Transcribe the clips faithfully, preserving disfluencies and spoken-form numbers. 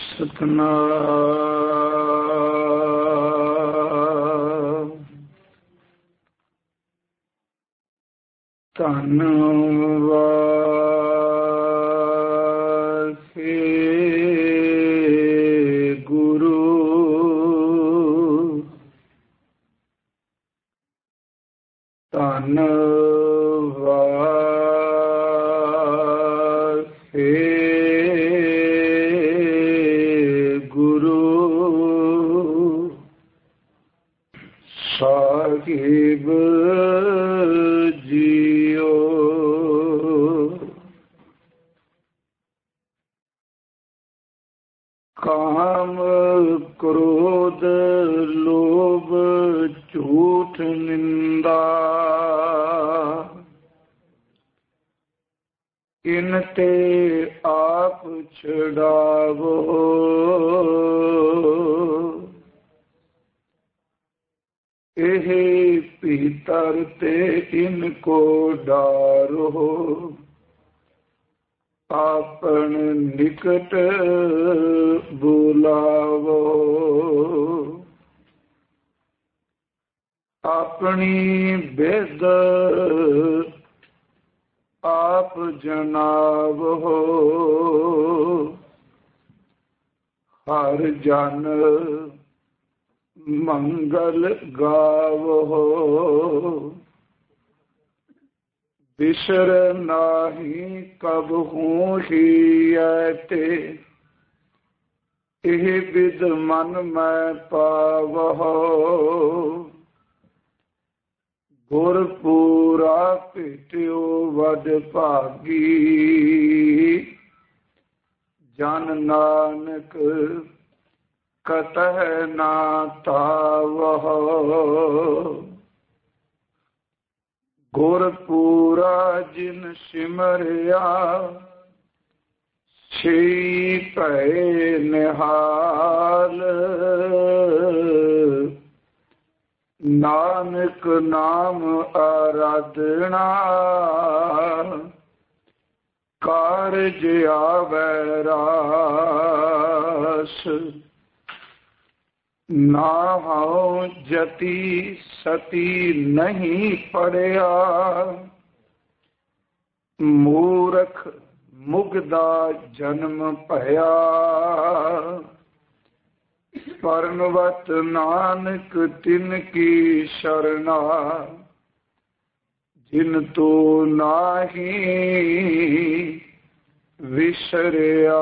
ਸਤਨਾਮ ਧੰਨ ਵਾਸੇ ਗੁਰੂ ਧੰਨ ਵਾਸੇ ਗੁਰੂ ਸਾਹਿਬ ਜੀਓ। ਕਾਮ ਕ੍ਰੋਧ ਲੋਭ ਝੂਠ ਨਿੰਦਾ ਇਨ ਤੇ ਆਪ ਛੁਡਾਵੋ। ਇਹ ਭੀਤਰ ਤੇ ਇਨ ਕੋ ਡਾਰੋ। ਆਪਨ ਨਿਕਟ ਬੁਲਾਵੋ। ਆਪਣੀ ਬੇਦ ਆਪ ਜਨਾਵੋ। ਹਰ ਜਨ ਮੰਗਲ ਗਾਵੋ। ਬਿਸਰ ਨਾਹੀ ਕਬਹੂ ਹੀਐ ਤੇ ਇਹ ਬਿਦ ਮਨ ਮੈਂ ਪਾਵਹੁ। ਗੁਰ ਪੂਰਾ ਭੇਟਿਓ ਵਡ ਭਾਗੀ ਜਨ ਨਾਨਕ ਕਤਹਿ ਨਾ ਤਾਵਹੁ। ਗੁਰ ਪੂਰਾ ਜਿਨ ਸਿਮਰਿਆ ਛੀ ਭੈ ਨਿਹਾਲ। ਨਾਨਕ ਨਾਮ ਆਰਾਧਨਾ ਕਾਰਜ ਆਵੈ ਰਾਸ। ਨਾਹਉ ਜਤੀ ਸਤੀ ਨਹੀਂ ਪੜਿਆ ਮੂਰਖ ਮੁਗਦਾ ਜਨਮ ਭਇਆ। ਪਰਨਵਤ ਨਾਨਕ ਤਿਨ ਕੀ ਸ਼ਰਣਾ ਜਿਨ ਤੋ ਨਾਹੀ ਵਿਸਰਿਆ।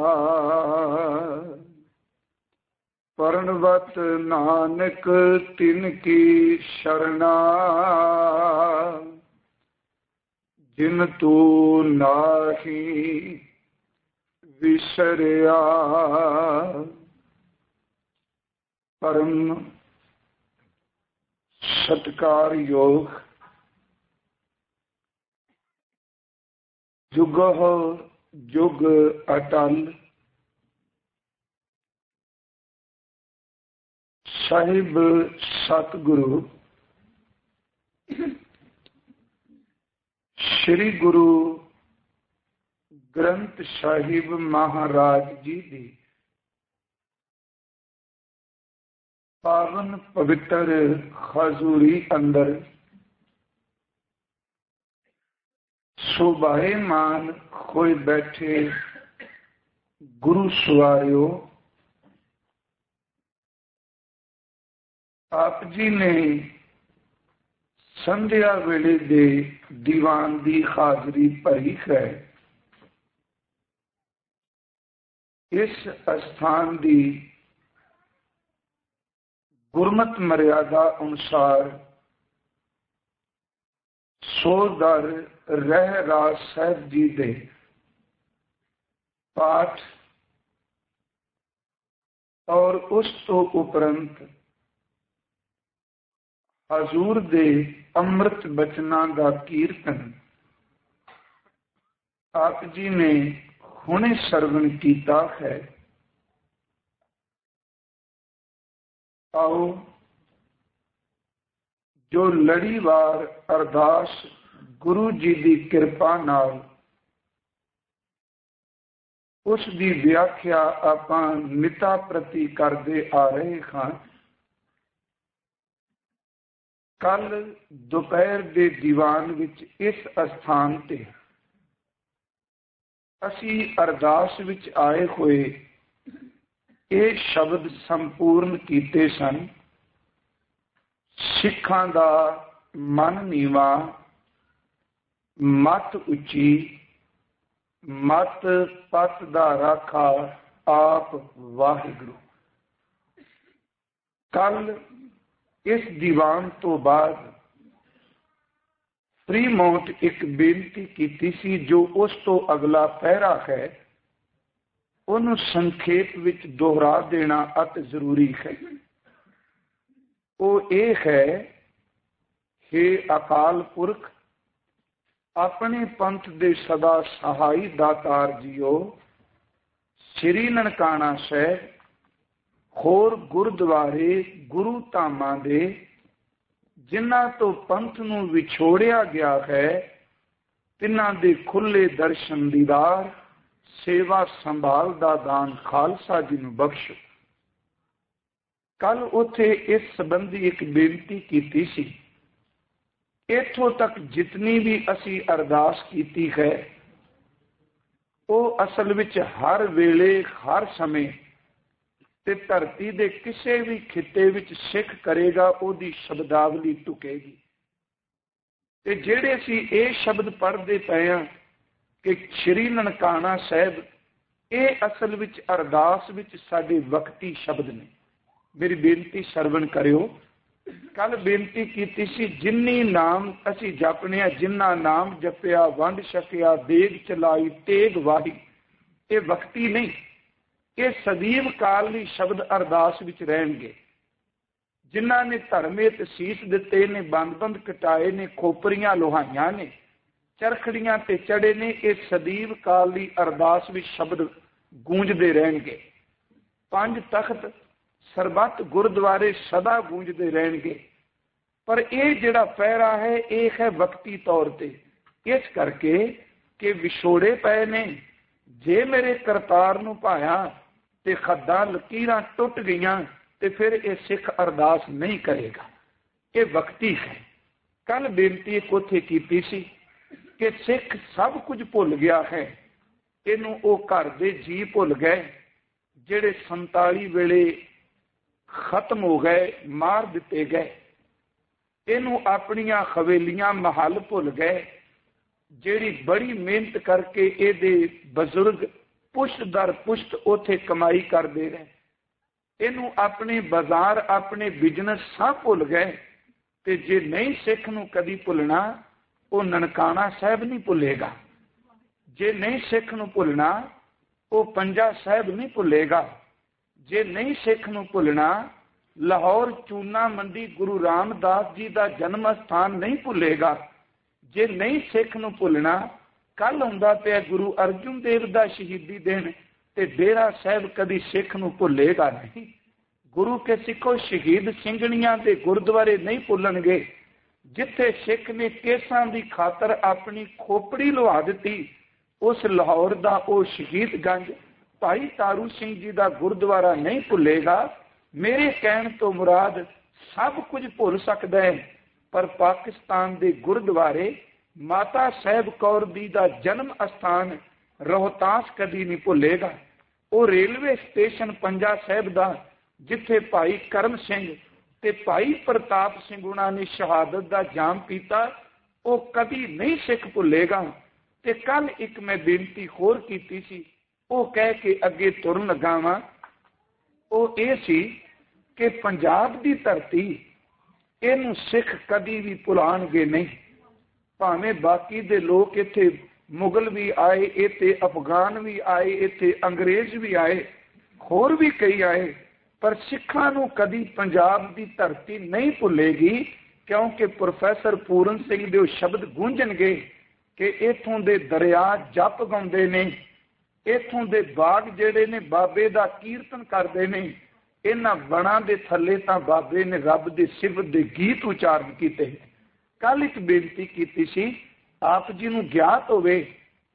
ਪਰਨਵਤ ਨਾਨਕ ਤਿਨ ਕੀ ਸ਼ਰਣਾ ਜਿਨ ਤੂ ਨਾਹੀ ਵਿਸਰਿਆ। ਪਰਮ ਸਤਿਕਾਰਯੋਗ ਜੁਗਹੁ ਜੁਗ ਅਟਲ ਸਾਹਿਬ ਸਤਿਗੁਰੂ ਸ੍ਰੀ ਗੁਰੂ ਗ੍ਰੰਥ ਸਾਹਿਬ ਮਹਾਰਾਜ ਜੀ ਦੀ ਪਾਵਨ ਪਵਿੱਤਰ ਹਜ਼ੂਰੀ ਅੰਦਰ ਸ਼ੋਭਾਇਮਾਨ ਹੋਏ ਬੈਠੇ ਗੁਰੂ ਸਵਾਰਿਓ। ਆਪ ਜੀ ਨੇ ਸੰਧਿਆ ਵੇਲੇ ਦੇ ਦੀਵਾਨ ਦੀ ਹਾਜ਼ਰੀ ਭਰੀ ਹੈ। ਇਸ ਅਸਥਾਨ ਦੀ ਗੁਰਮਤਿ ਮਰਿਆਦਾ ਅਨੁਸਾਰ ਸੋਦਰ ਰਹਿ ਰਾਜ ਸਾਹਿਬ ਜੀ ਦੇ ਪਾਠ ਔਰ ਉਸ ਤੋਂ ਉਪਰੰਤ ਹਜ਼ੂਰ ਦੇ ਅੰਮ੍ਰਿਤ ਬਚਨਾਂ ਦਾ ਕੀਰਤਨ ਆਪ ਜੀ ਨੇ ਹੁਣੇ ਸਰਵਣ ਕੀਤਾ ਹੈ। ਆਓ ਜੋ ਲੜੀਵਾਰ ਅਰਦਾਸ ਗੁਰੂ ਜੀ ਦੀ ਕਿਰਪਾ ਨਾਲ ਉਸ ਦੀ ਵਿਆਖਿਆ ਆਪਾਂ ਮਿਤਾ ਪ੍ਰਤੀ ਕਰਦੇ ਆ ਰਹੇ ਹਾਂ। ਕੱਲ ਦੁਪਹਿਰ ਦੇ ਦੀਵਾਨ ਵਿੱਚ ਇਸ ਅਸਥਾਨ ਤੇ ਅਸੀਂ ਅਰਦਾਸ ਵਿੱਚ ਆਏ ਹੋਏ ਇਹ ਸ਼ਬਦ ਸੰਪੂਰਨ ਕੀਤੇ ਸਨ। ਸਿੱਖਾਂ ਦਾ ਮਨ ਨੀਵਾ, ਮਤ ਉੱਚੀ, ਮਤ ਪਤ ਦਾ ਰਾਖਾ ਆਪ ਵਾਹਿਗੁਰੂ। ਕੱਲ ਇਸ ਦੀਵਾਨ ਤੋਂ ਬਾਅਦ ਫਰੀਮੌਂਟ ਇੱਕ ਬੇਨਤੀ ਕੀਤੀ ਸੀ, ਜੋ ਉਸ ਤੋਂ ਅਗਲਾ ਪਹਿਰਾ ਹੈ ਉਹਨੂੰ ਸੰਖੇਪ ਵਿੱਚ ਦੁਹਰਾ ਦੇਣਾ ਅਤ ਜ਼ਰੂਰੀ ਹੈ। ਉਹ ਇਹ ਹੈ, ਹੇ ਅਕਾਲ ਪੁਰਖ, ਆਪਣੇ ਪੰਥ ਦੇ ਸਦਾ ਸਹਾਈ ਦਾਤਾਰ ਜੀਓ, ਸ੍ਰੀ ਨਨਕਾਣਾ ਸਾਹਿਬ, ਹੋਰ ਗੁਰਦੁਆਰੇ ਗੁਰੂ ਧਾਮਾਂ ਦੇ ਜਿਨ੍ਹਾਂ ਤੋਂ ਪੰਥ ਨੂੰ ਵਿਛੋੜਿਆ ਗਿਆ ਹੈ, ਤਿੰਨਾਂ ਦੇ ਖੁੱਲੇ ਦਰਸ਼ਨ ਦੀਦਾਰ, ਸੇਵਾ ਸੰਭਾਲ ਦਾ ਦਾਨ ਖਾਲਸਾ ਜੀ ਨੂੰ ਬਖਸ਼ੋ। ਕੱਲ ਉੱਥੇ ਇਸ ਸੰਬੰਧੀ ਇੱਕ ਬੇਨਤੀ ਕੀਤੀ ਸੀ। ਇੱਥੋਂ ਤੱਕ ਜਿਤਨੀ ਵੀ ਅਸੀਂ ਅਰਦਾਸ ਕੀਤੀ ਹੈ, ਉਹ ਅਸਲ ਵਿੱਚ ਹਰ ਵੇਲੇ ਹਰ ਸਮੇਂ ਤੇ ਧਰਤੀ ਦੇ ਕਿਸੇ ਵੀ ਖਿੱਤੇ ਵਿੱਚ ਸਿੱਖ ਕਰੇਗਾ, ਉਹਦੀ ਸ਼ਬਦਾਵਲੀ ਟੁਕੇਗੀ। ਤੇ ਜਿਹੜੇ ਅਸੀਂ ਇਹ ਸ਼ਬਦ ਪੜ੍ਹਦੇ ਪਏ ਹਾਂ ਕਿ ਸ੍ਰੀ ਨਨਕਾਣਾ ਸਾਹਿਬ, ਇਹ ਅਸਲ ਵਿੱਚ ਅਰਦਾਸ ਵਿੱਚ ਸਾਡੇ ਵਕਤੀ ਸ਼ਬਦ ਨੇ। ਮੇਰੀ ਬੇਨਤੀ ਸਰਵਣ ਕਰਿਓ। ਕੱਲ ਬੇਨਤੀ ਕੀਤੀ ਸੀ, ਜਿੰਨੀ ਨਾਮ ਅਸੀਂ ਜਪਨੇ ਆ, ਜਿੰਨਾ ਨਾਮ ਜਪਿਆ ਵੰਡ ਛਕਿਆ, ਦੇਗ ਚਲਾਈ ਤੇਗ ਵਾਹੀ, ਇਹ ਵਕਤੀ ਨਹੀਂ, ਇਹ ਸਦੀਵ ਕਾਲ ਲਈ ਸ਼ਬਦ ਅਰਦਾਸ ਵਿੱਚ ਰਹਿਣਗੇ। ਜਿਨ੍ਹਾਂ ਨੇ ਧਰਮੇ ਤੇ ਸੀਸ ਦਿੱਤੇ ਨੇ, ਬੰਦ ਬੰਦ ਕਟਾਏ ਨੇ, ਖੋਪਰੀਆਂ ਲੋਹਾਈਆਂ ਨੇ, ਚਰਖੜੀਆਂ ਤੇ ਚੜੇ ਨੇ, ਇਹ ਸਦੀਵ ਕਾਲ ਲਈ ਅਰਦਾਸ ਵਿੱਚ ਸ਼ਬਦ ਗੂੰਜਦੇ ਰਹਿਣਗੇ। ਪੰਜ ਤਖਤ ਸਰਬੱਤ ਗੁਰਦੁਆਰੇ ਸਦਾ ਗੂੰਜਦੇ ਰਹਿਣਗੇ। ਪਰ ਇਹ ਜਿਹੜਾ ਪਹਿਰਾ ਹੈ, ਇਹ ਹੈ ਵਕਤੀ ਤੌਰ ਤੇ, ਇਸ ਕਰਕੇ ਕਿ ਵਿਛੋੜੇ ਪਏ ਨੇ। ਜੇ ਮੇਰੇ ਕਰਤਾਰ ਨੂੰ ਭਾਇਆ ਤੇ ਖੱਦਾਂ ਲਕੀਰਾਂ ਟੁੱਟ ਗਈਆਂ, ਤੇ ਫਿਰ ਇਹ ਸਿੱਖ ਅਰਦਾਸ ਨਹੀਂ ਕਰੇਗਾ। ਇਹ ਵਕਤੀ ਹੈ। ਕੱਲ ਬੇਨਤੀ ਇੱਕ ਉੱਥੇ ਕੀਤੀ ਸੀ ਕਿ ਸਿੱਖ ਸਭ ਕੁਝ ਭੁੱਲ ਗਿਆ ਹੈ। ਇਹਨੂੰ ਉਹ ਘਰ ਦੇ ਜੀ ਭੁੱਲ ਗਏ ਜਿਹੜੇ ਸੰਤਾਲੀ ਵੇਲੇ ਖਤਮ ਹੋ ਗਏ, ਮਾਰ ਦਿੱਤੇ ਗਏ। ਇਹਨੂੰ ਆਪਣੀਆਂ ਹਵੇਲੀਆਂ ਮਹੱਲ ਭੁੱਲ ਗਏ, ਜਿਹੜੀ ਬੜੀ ਮਿਹਨਤ ਕਰਕੇ ਇਹਦੇ ਬਜ਼ੁਰਗ ਪੁਸ਼ਤ ਦਰ ਪੁਸ਼ਤ ਉੱਥੇ ਕਮਾਈ ਕਰਦੇ ਰਹੇ। ਇਹਨੂੰ ਆਪਣੇ ਬਾਜ਼ਾਰ, ਆਪਣੇ ਬਿਜ਼ਨਸ ਸਭ ਭੁੱਲ ਗਏ। ਤੇ ਜੇ ਨਹੀਂ ਸਿੱਖ ਨੂੰ ਕਦੀ ਭੁੱਲਣਾ, ਉਹ ਨਨਕਾਣਾ ਸਾਹਿਬ ਨਹੀਂ ਭੁੱਲੇਗਾ। ਜੇ ਨਹੀਂ ਸਿੱਖ ਨੂੰ ਭੁੱਲਣਾ, ਉਹ ਪੰਜਾ ਸਾਹਿਬ ਨਹੀਂ ਭੁੱਲੇਗਾ। ਜੇ ਨਹੀਂ ਸਿੱਖ ਨੂੰ ਭੁੱਲਣਾ, ਲਾਹੌਰ ਚੂਨਾ ਮੰਡੀ ਗੁਰੂ ਰਾਮਦਾਸ ਜੀ ਦਾ ਜਨਮ ਸਥਾਨ ਨਹੀਂ ਭੁੱਲੇਗਾ। ਜੇ ਨਹੀਂ ਸਿੱਖ ਨੂੰ ਭੁੱਲਣਾ, ਕੱਲ ਹੁੰਦਾ ਪਿਆ ਗੁਰੂ ਅਰਜਨ ਦੇਵ ਦਾ ਸ਼ਹੀਦੀ ਦਿਨ, ਤੇ ਡੇਰਾ ਸਾਹਿਬ ਕਦੀ ਸਿੱਖ ਨੂੰ ਭੁੱਲੇਗਾ ਨਹੀਂ। ਗੁਰੂ ਕੇ ਸਿੱਖੋ ਸ਼ਹੀਦ ਸਿੰਘਣੀਆਂ ਦੇ ਗੁਰਦੁਆਰੇ ਨਹੀਂ ਭੁੱਲਣਗੇ। ਜਿੱਥੇ ਸਿੱਖ ਨੇ ਕੇਸਾਂ ਦੀ ਖਾਤਰ ਆਪਣੀ ਖੋਪੜੀ ਲੁਹਾ ਦਿੱਤੀ, ਉਸ ਲਾਹੌਰ ਦਾ ਉਹ ਸ਼ਹੀਦ ਗੰਜ ਭਾਈ ਤਾਰੂ ਸਿੰਘ ਜੀ ਦਾ ਗੁਰਦੁਆਰਾ ਨਹੀਂ ਭੁੱਲੇਗਾ। ਮੇਰੇ ਕਹਿਣ ਤੋਂ ਮੁਰਾਦ ਸਭ ਕੁਝ ਭੁੱਲ ਸਕਦਾ ਹੈ, ਪਰ ਪਾਕਿਸਤਾਨ ਦੇ ਗੁਰਦੁਆਰੇ ਮਾਤਾ ਸਾਹਿਬ ਕੌਰ ਜੀ ਦਾ ਜਨਮ ਅਸਥਾਨ ਰੋਹਤਾਸ ਕਦੀ ਨਹੀਂ ਭੁੱਲੇਗਾ। ਉਹ ਰੇਲਵੇ ਸਟੇਸ਼ਨ ਪੰਜਾ ਸਾਹਿਬ ਦਾ, ਜਿੱਥੇ ਭਾਈ ਕਰਮ ਸਿੰਘ ਤੇ ਭਾਈ ਪ੍ਰਤਾਪ ਸਿੰਘ ਉਹਨਾਂ ਨੇ ਸ਼ਹਾਦਤ ਦਾ ਜਾਮ ਪੀਤਾ, ਉਹ ਕਦੀ ਨਹੀਂ ਸਿੱਖ ਭੁੱਲੇਗਾ। ਤੇ ਕੱਲ ਇੱਕ ਮੈਂ ਬੇਨਤੀ ਹੋਰ ਕੀਤੀ ਸੀ, ਉਹ ਕਹਿ ਕੇ ਅੱਗੇ ਤੁਰਨ ਲੱਗਾ ਵਾਂ। ਉਹ ਇਹ ਸੀ ਕਿ ਪੰਜਾਬ ਦੀ ਧਰਤੀ, ਇਹਨੂੰ ਸਿੱਖ ਕਦੀ ਵੀ ਭੁਲਾਣਗੇ ਨਹੀਂ। ਭਾਵੇਂ ਬਾਕੀ ਦੇ ਲੋਕ ਇੱਥੇ ਮੁਗਲ ਵੀ ਆਏ, ਇੱਥੇ ਅਫਗਾਨ ਵੀ ਆਏ, ਇੱਥੇ ਅੰਗਰੇਜ਼ ਵੀ ਆਏ, ਹੋਰ ਵੀ ਕਈ ਆਏ, ਪਰ ਸਿੱਖਾਂ ਨੂੰ ਕਦੀ ਪੰਜਾਬ ਦੀ ਧਰਤੀ ਨਹੀਂ ਭੁੱਲੇਗੀ। ਕਿਉਂਕਿ ਪ੍ਰੋਫੈਸਰ ਪੂਰਨ ਸਿੰਘ ਦੇ ਉਹ ਸ਼ਬਦ ਗੂੰਜਣਗੇ ਕਿ ਇੱਥੋਂ ਦੇ ਦਰਿਆ ਜਪ ਗਾਉਂਦੇ ਨੇ, ਇੱਥੋਂ ਦੇ ਬਾਗ ਜਿਹੜੇ ਨੇ ਬਾਬੇ ਦਾ ਕੀਰਤਨ ਕਰਦੇ ਨੇ, ਇਹਨਾਂ ਵਣਾਂ ਦੇ ਥੱਲੇ ਤਾਂ ਬਾਬੇ ਨੇ ਰੱਬ ਦੇ ਸਿਫਤ ਦੇ ਗੀਤ ਉਚਾਰਨ ਕੀਤੇ। ਕੱਲ ਇੱਕ ਬੇਨਤੀ ਕੀਤੀ ਸੀ, ਆਪ ਜੀ ਨੂੰ ਗਿਆਤ ਹੋਵੇ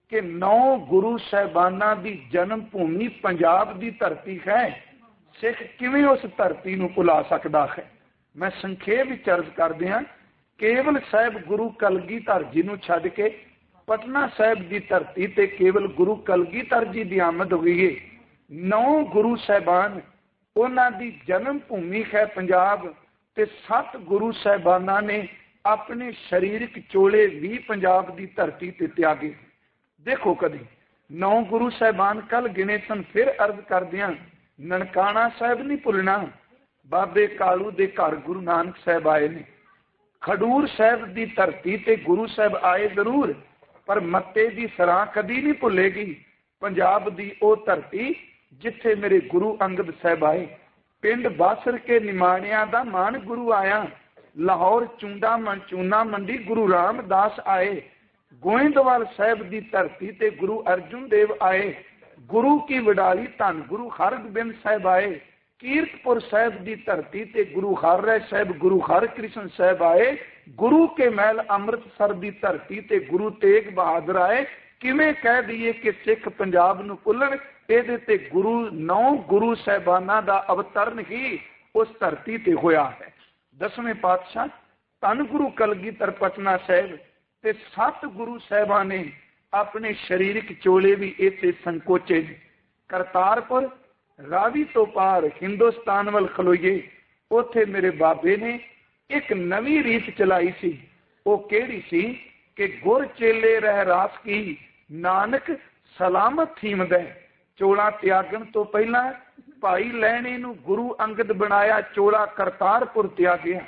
कि नौ गुरु साहिबाना की जन्म भूमि पंजाब की धरती है। सिख किवें उस धरती नूं भुला सकदा है। मैं संखेप विच अर्ज कर दियां, केवल साहिब गुरु कलगीधर जी नूं छड्ड के पटना साहिब की धरती ते केवल गुरु कलगीधर जी की आमद हुई है। नौ गुरु साहिबान उन्हां दी जन्म भूमि है पंजाब, ते सत्त गुरु साहिबाना ने अपने शरीरक चोले भी पंजाब की धरती ते त्यागे। देखो कदी नौ गुरु साहिबान कल गिने सन, फिर अर्ज कर दियां ननकाना साहिब नहीं भुलना। बाबे कालू दे घर गुरु नानक साहिब आए ने। खडूर साहिब की धरती ते गुरु साहिब आए जरूर, पर मत्ते की सराह कदी नहीं भुलेगी। पंजाब की वो धरती जिथे मेरे गुरु अंगद साहिब आए। पिंड बासर के निमाणिया दा मान गुरु आया। लाहौर चूंडा मन चूना मंडी गुरु रामदास आए। गोइंदवाल साहिब की धरती ते गुरु अर्जुन देव आए। गुरु की वडाली धन गुरु हरगोबिंद साहिब आए। कीरतपुर साहिब की धरती ते गुरु हरराय साहिब गुरु हरकृष्ण साहिब आए। गुरु के महल अमृतसर की धरती ते गुरु तेग बहादुर आए। किवें कह दईए कि सिख पंजाब नूं भुल्लण, इहदे ते गुरु नौ गुरु साहिबाना दा अवतरण ही उस धरती ते होया है। दसवें पातशाह धन गुरु कलगीधर पटना साहिब ते सत्त गुरु साहिबां ने अपने शरीरक चोले भी इत्थे संकोचे। करतारपुर रावी तो पार हिंदुस्तान वल खलोइए, उथे मेरे बाबे ने एक नवी रीत चलाई सी। वो केड़ी सी कि गुर चेले रह रास की नानक सलामत थीमद है। चोला त्यागन तो पहला भाई लैणे नूं गुरु अंगद बनाया, चोला करतारपुर त्यागया।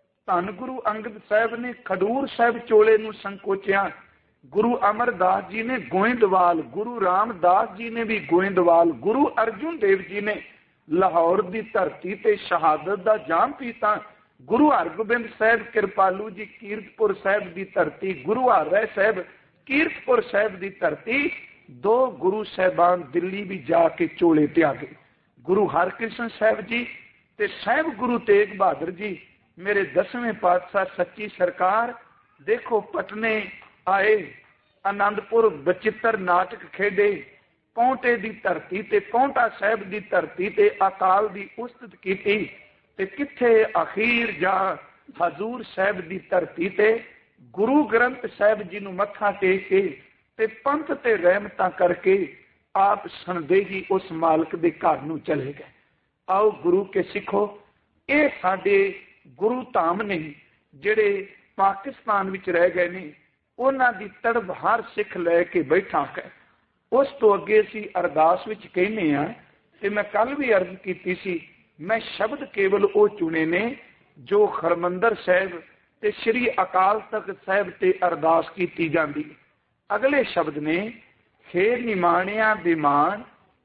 धन गुरु अंगद साहिब ने खडूर साहिब चोले नूं संकोचिया। गुरु अमरदास जी ने गोइंदवाल, गुरु रामदास जी ने भी गोइंदवाल, गुरु अर्जुन देव जी ने लाहौर की धरती ते शहादत का जाम पीता। गुरु हरगोबिंद साहिब कृपालू जी कीरतपुर साहिब की धरती, गुरु हरराय साहिब कीरतपुर साहिब की धरती। दो गुरु साहिबान दिल्ली भी जाके चोले त्यागे। गुरु हरकृष्ण साहिब जी ते साहिब गुरु तेग बहादुर जी मेरे दसवें पातशाह सच्ची सरकार। देखो पटने आए, आनंदपुर बचित्र नाटक खेडे, पौंटे की धरती ते पौंटा साहिब की धरती ते अकाल की उस्तत की, ते किथे अखीर जा हजूर साहिब की धरती ते गुरु ग्रंथ साहिब जी नूं मत्था टेक के ते पंथ ते रहमतां करके आप संदेही उस मालक दे घर नूं चले गए। आओ गुरु के सिखो, ये साडे गुरु धाम ने जिहड़े पाकिस्तान विच रह गए ने, उन्हां दी तड़प हर सिख लैके बैठा है। उस तो अगे असीं अरदास विच कहने आ, ते मैं कल भी अर्ज कीती सी, मैं शब्द केवल वो चुने ने जो हरमंदर साहिब ते श्री अकाल तख्त साहिब ते अरदास कीती जांदी। अगले शब्द ने हे निमाणिया दे मान,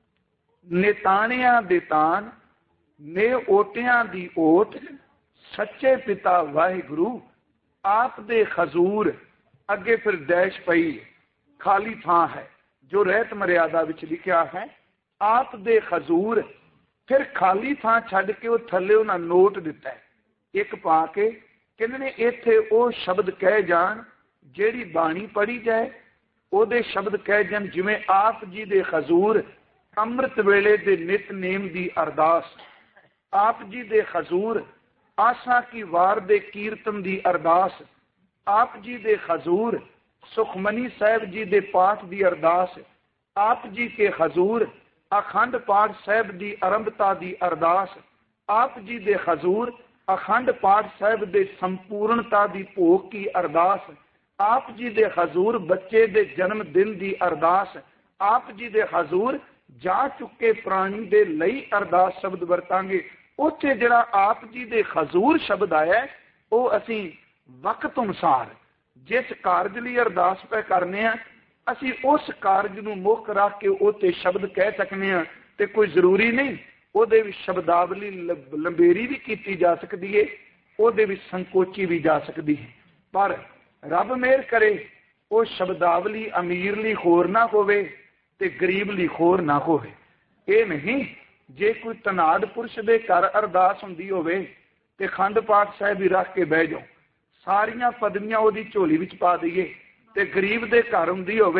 नेताणिया दे तान, ने ओटिया दी ओट, सच्चे पिता वाहिगुरु आप दे खजूर। अगे फिर डैश पई खाली थां है जो रहत मर्यादा विच लिखा है, आप दे खजूर। फिर खाली थां छड्ड के वो थल्ले उन्हां नोट दिता है एक पा के, कहंदे ने इत्थे वो शब्द कह जान जेड़ी बाणी पढ़ी जाए, ਉਹਦੇ शब्द कह जान जिवें आप जी दे खजूर अमृत वेले दे नितनेम दी अरदास, आप जी दे खजूर आशा की वार दे कीर्तन दी अरदास, आप जी दे खजूर सुखमनी साहिब जी दे पाठ दी अरदास, आप जी के खजूर अखंड पाठ साहिब दी आरंभता दी अरदास, आप जी दे खजूर अखंड पाठ साहिब दे संपूर्णता दी भोग की अरदास, आप जी दे हजूर बच्चे दे जन्म दिन दी अरदास, आप जी दे हजूर जा चुके प्राणी दे लई अरदास शब्द वरतांगे। उत्थे जिहड़ा आप जी दे हजूर शब्द आया वो असी वक्त अनुसार जिस कारज लई अरदास पे करने आ, असी उस कारज नूं मुख रख के उत्ते शब्द कह सकने आ, ते कोई जरूरी नहीं ਉਹਦੇ ਵਿੱਚ शब्दावली लंबेरी भी की जा सकती है, ਉਹਦੇ ਵਿੱਚ संकोची भी जा सकती है। पर रब मेहर करे वो शब्दावली अमीर ली होर ना होवे ते गरीब ली होर ना होवे। ये नहीं जे कोई धनाड़ पुरुष दे घर अरदास हुंदी होवे ते खंड पाठ साहिब ही रख के बह जाओ, सारियां पदवियां ओदी झोली विच पा दईए, ते गरीब दे घर हुंदी होवे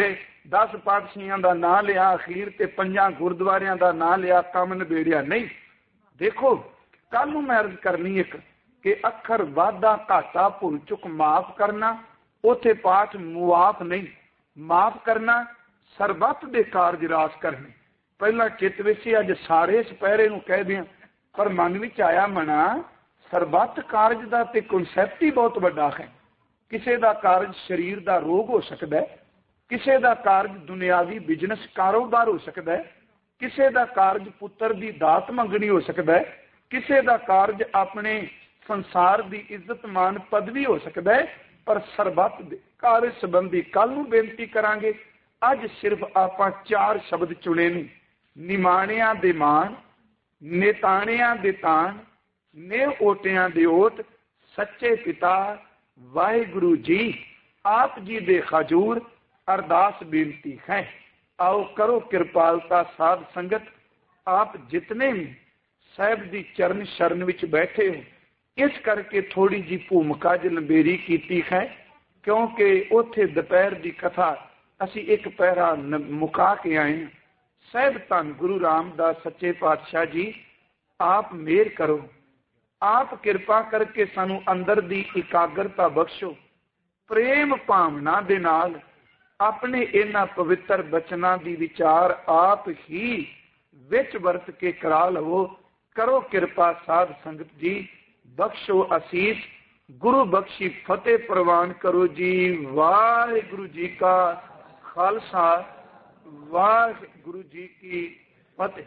दस पातशाहियों का नां लिया, अखीर ते पंजा गुरुद्वारियां का नां लिया, काम निबेड़िया नहीं। देखो कल नूं मैं अर्ज करनी एक कि अखर वाधा घाटा भुल चुक माफ करना, उथे पाठ मुआफ नहीं, माफ करना सरबत दे कारज रास करने। पहला चित विच अज सारे सपहरे नूं कह दियां, पर मन विच आया मना सरबत कारज का तो कॉन्सैप्ट ही बहुत बड़ा है। किसी का कारज शरीर का रोग हो सकता है, किसी का कारज दुनियावी बिजनेस कारोबार हो सकता है, किसी का कारज पुत्र की दात मंगनी हो सकता है, किसी का कारज अपने संसार की इज्जत मान पदवी हो सकता है। पर सरबत कार्य संबंधी कल नूं बेनती करांगे। अज सिर्फ आपां चार शब्द चुने ने, निमाणिया दे मान, नेताणिया दे तान, ने ओटिया दे ओट, सच्चे पिता वाहिगुरु जी आप जी दे खजूर अरदास बेनती है। आओ करो कृपालता साध संगत, आप जितने भी साहब दी चरण शरण विच बैठे हो, इस करके थोड़ी जी भूमिका ज लंबेरी कीती है, क्योंकि उथे दोपहर की कथा असी एक पैरा मुका के आए हैं। साहब धन गुरु रामदास सच्चे पातशाह जी आप मेहर करो, आप कृपा करके सानू अंदर दी इकाग्रता बख्शो, प्रेम भावना दे नाल अपने इन्हां पवित्र बचनां दी विचार आप ही विच वरत के करा लवो। करो कृपा साध संगत जी, बख्शो आसीस, गुरु बख्शी फतेह प्रवान करो जी। वाहिगुरु जी का खालसा, वाहिगुरु जी की फतेह।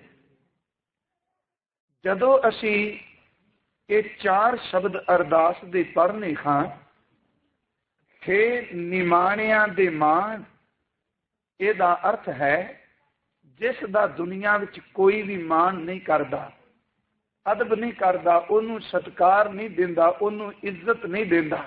जदों असी ये चार शब्द अरदास दे पढ़ने हां, हे निमाणिया दे मान, इहदा अर्थ है जिस दा दुनिया विच कोई भी मान नहीं करता, अदब नहीं करता, उन्होंने सत्कार नहीं देता, उन्होंने इज्जत नहीं देता।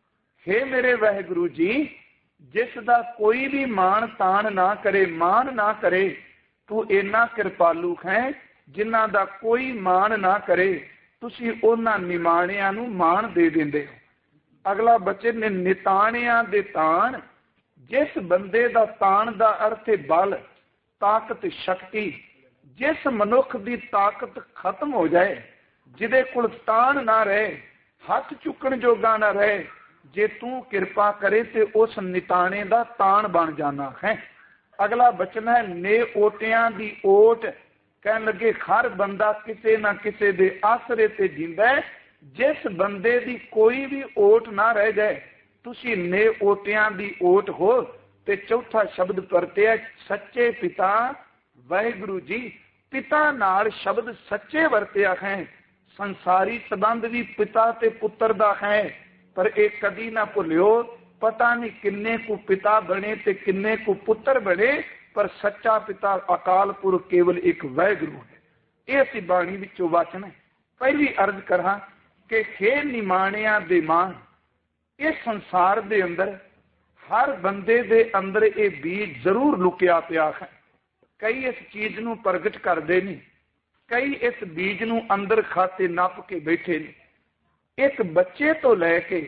हे मेरे वाहिगुरु जी, जिस दा कोई भी मान तान ना करे, मान ना करे, तू इन्ना कृपालू है जिन्हां दा कोई मान ना करे, तुसी उन्हां निमाणियां नूं मान दे देंदे हो। अगला बचन ने निताणिया दे तान, जिस बंदे दा तान दा अर्थ है बल, ताकत, शक्ति। जिस मनुख की ताकत खत्म हो जाए, जिदे कोल तान ना रहे, हाथ चुकन जोगा ना रहे, जे तू कृपा करे ते उस निताणे दा तान बन जाना है। अगला बचन है ने ओटिया दी ओट, कहन लगे हर बंदा किसे ना किसे दे आसरे ते जींदा है, जिस बंदे दी कोई भी ओट ना रह जाए, तुसी ने ओटिया दी ओट हो। ते चौथा शब्द परतिया सच्चे पिता वाहिगुरु जी, पिता नाल शब्द सच्चे वरतिया है। संसारी संबंध भी पिता ते पुत्र दा है, पर एक कदी ना भुलियो, पता नहीं किन्ने को पिता बने ते किन्ने को पुत्र बने, पर सच्चा पिता अकाल पुरख केवल एक वाहिगुरु है। ये असी बाणी विचों वचन है। पहली अर्ज करा कि हे निमाणिया दे मान, इस संसार दे अंदर हर बंदे दे अंदर ये बीज जरूर लुकिया पिया है। कई इस चीज नूं प्रगट करते नहीं, कई इस बीज नूं अंदर खाते नप के बैठे ने। एक बच्चे तो लैके